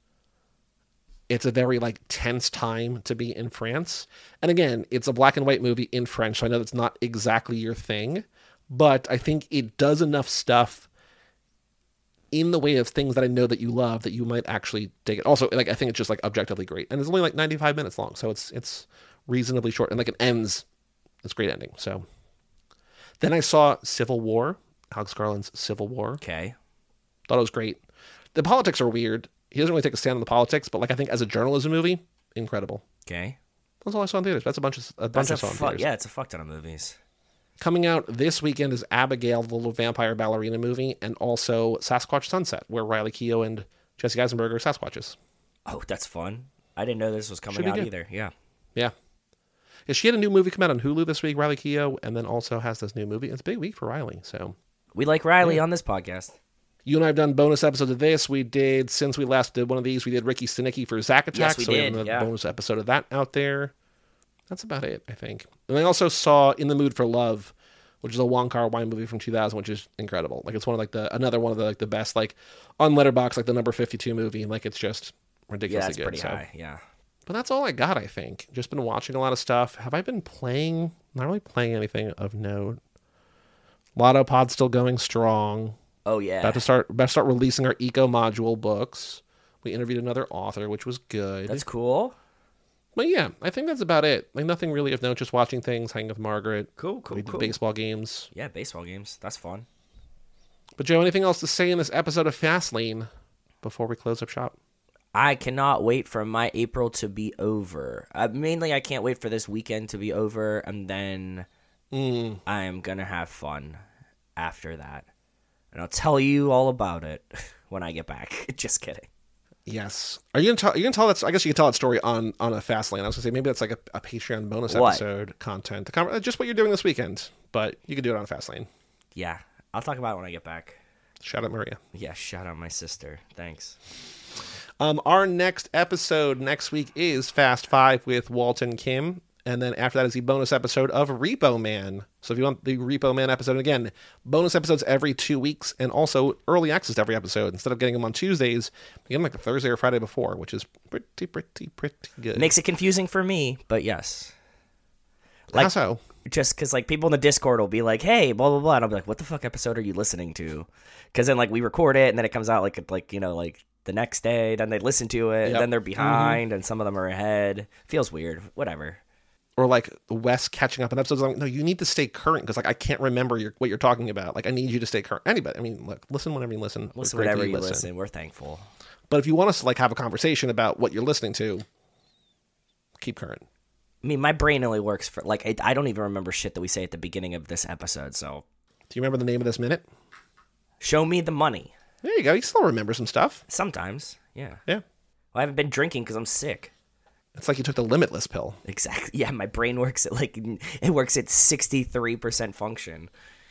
it's a very like tense time to be in France. And again, it's a black and white movie in French, so I know that's not exactly your thing, but I think it does enough stuff in the way of things that I know that you love that you might actually dig it. Also, like I think it's just like objectively great, and it's only like ninety-five minutes long, so it's it's reasonably short, and like it ends. It's a great ending. So then I saw Civil War, Alex Garland's Civil War. Okay. Thought it was great. The politics are weird. He doesn't really take a stand on the politics, but like I think as a journalism movie, incredible. Okay. That's all I saw in theaters. That's a bunch of a bunch That's I a saw in fuck. theaters. Yeah, it's a fuck ton of movies. Coming out this weekend is Abigail, the little vampire ballerina movie, and also Sasquatch Sunset, where Riley Keough and Jesse Eisenberg are Sasquatches. Oh, that's fun. I didn't know this was coming Should be out good. either. Yeah. Yeah. Yeah, she had a new movie come out on Hulu this week, Riley Keough, and then also has this new movie. It's a big week for Riley, so. We like Riley on this podcast. You and I have done bonus episodes of this. We did, since we last did one of these, we did Ricky Stenicki for Zack Attack. Yes, we so we have did, another yeah. bonus episode of that out there. That's about it, I think. And I also saw In the Mood for Love, which is a Wong Kar-wai movie from two thousand, which is incredible. Like it's one of like the another one of the like the best, like on Letterboxd, like the number fifty-two movie. Like it's just Yeah, ridiculously that's good. pretty so. high. Yeah. But that's all I got, I think. Just been watching a lot of stuff. Have I been playing? Not really playing anything of note. Lotto Pod's still going strong. Oh yeah. About to start about to start releasing our eco module books. We interviewed another author, which was good. That's cool. But yeah, I think that's about it. Like nothing really of note, just watching things, hanging with Margaret. Cool, cool, we did cool. baseball games. Yeah, baseball games. That's fun. But Joe, anything else to say in this episode of Fastlane before we close up shop? I cannot wait for my April to be over. Uh, mainly, I can't wait for this weekend to be over, and then Mm. I'm gonna have fun after that, and I'll tell you all about it when I get back. Just kidding. Yes. Are you gonna tell? You gonna tell that? I guess you can tell that story on on a Fastlane. I was gonna say maybe that's like a, a Patreon bonus What? episode content. The con- just what you're doing this weekend, but you can do it on Fastlane. Yeah, I'll talk about it when I get back. Shout out Maria. Yeah, shout out my sister. Thanks. Um, our next episode next week is Fast Five with Walton Kim, and then after that is the bonus episode of Repo Man. So if you want the Repo Man episode, again, bonus episodes every two weeks, and also early access to every episode. Instead of getting them on Tuesdays, you get them like the Thursday or Friday before, which is pretty, pretty, pretty good. Makes it confusing for me, but yes. How Like, so? just because like people in the Discord will be like, "Hey, blah blah blah," and I'll be like, "What the fuck episode are you listening to?" Because then like we record it, and then it comes out like like you know like the next day. Then they listen to it, Yep. and then they're behind, and some of them are ahead. Feels weird. Whatever. Or like Wes catching up on episodes. Like, no, you need to stay current because like I can't remember your, what you're talking about. Like I need you to stay current. Anybody, I mean, look, listen whenever you listen. Listen We're whenever grateful you listen. We're thankful. But if you want us to like have a conversation about what you're listening to, keep current. I mean, my brain only works for like I, I don't even remember shit that we say at the beginning of this episode. So Do you remember the name of this minute? show me the money. There you go. You still remember some stuff. Sometimes, yeah. Yeah. Well, I haven't been drinking because I'm sick. It's like you took the Limitless pill. Exactly. Yeah, my brain works at like it works at sixty-three percent function.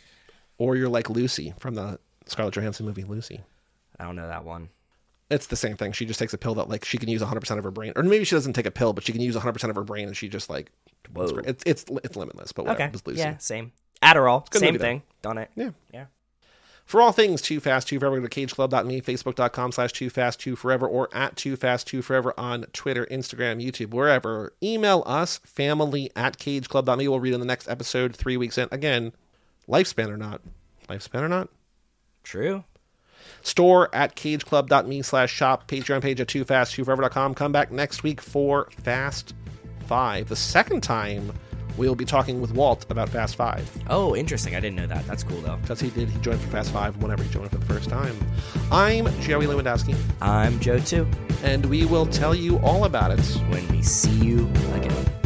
Or you're like Lucy from the Scarlett Johansson movie Lucy. I don't know that one. It's the same thing. She just takes a pill that like she can use one hundred percent of her brain. Or maybe she doesn't take a pill, but she can use one hundred percent of her brain and she just like... Whoa. It's, great. it's, it's, it's Limitless, but whatever. Okay. It's Lucy. Yeah, same. Adderall, good same movie, though. thing. Done it. Yeah. Yeah. For all things Too Fast, Too Forever, go to cage club dot me, facebook.com slash Too Fast, Too Forever, or at Too Fast, Too Forever on Twitter, Instagram, YouTube, wherever. Email us, family at cage club dot me. We'll read in the next episode three weeks in. Again, lifespan or not. Lifespan or not. True. Store at cage club dot me slash shop. Patreon page at too fast too forever dot com. Come back next week for Fast Five. The second time we'll be talking with Walt about Fast Five. Oh, interesting. I didn't know that. That's cool though. Because he did, he joined for Fast Five whenever he joined for the first time. I'm Joey Lewandowski, I'm Joe too. and we will tell you all about it When we see you again.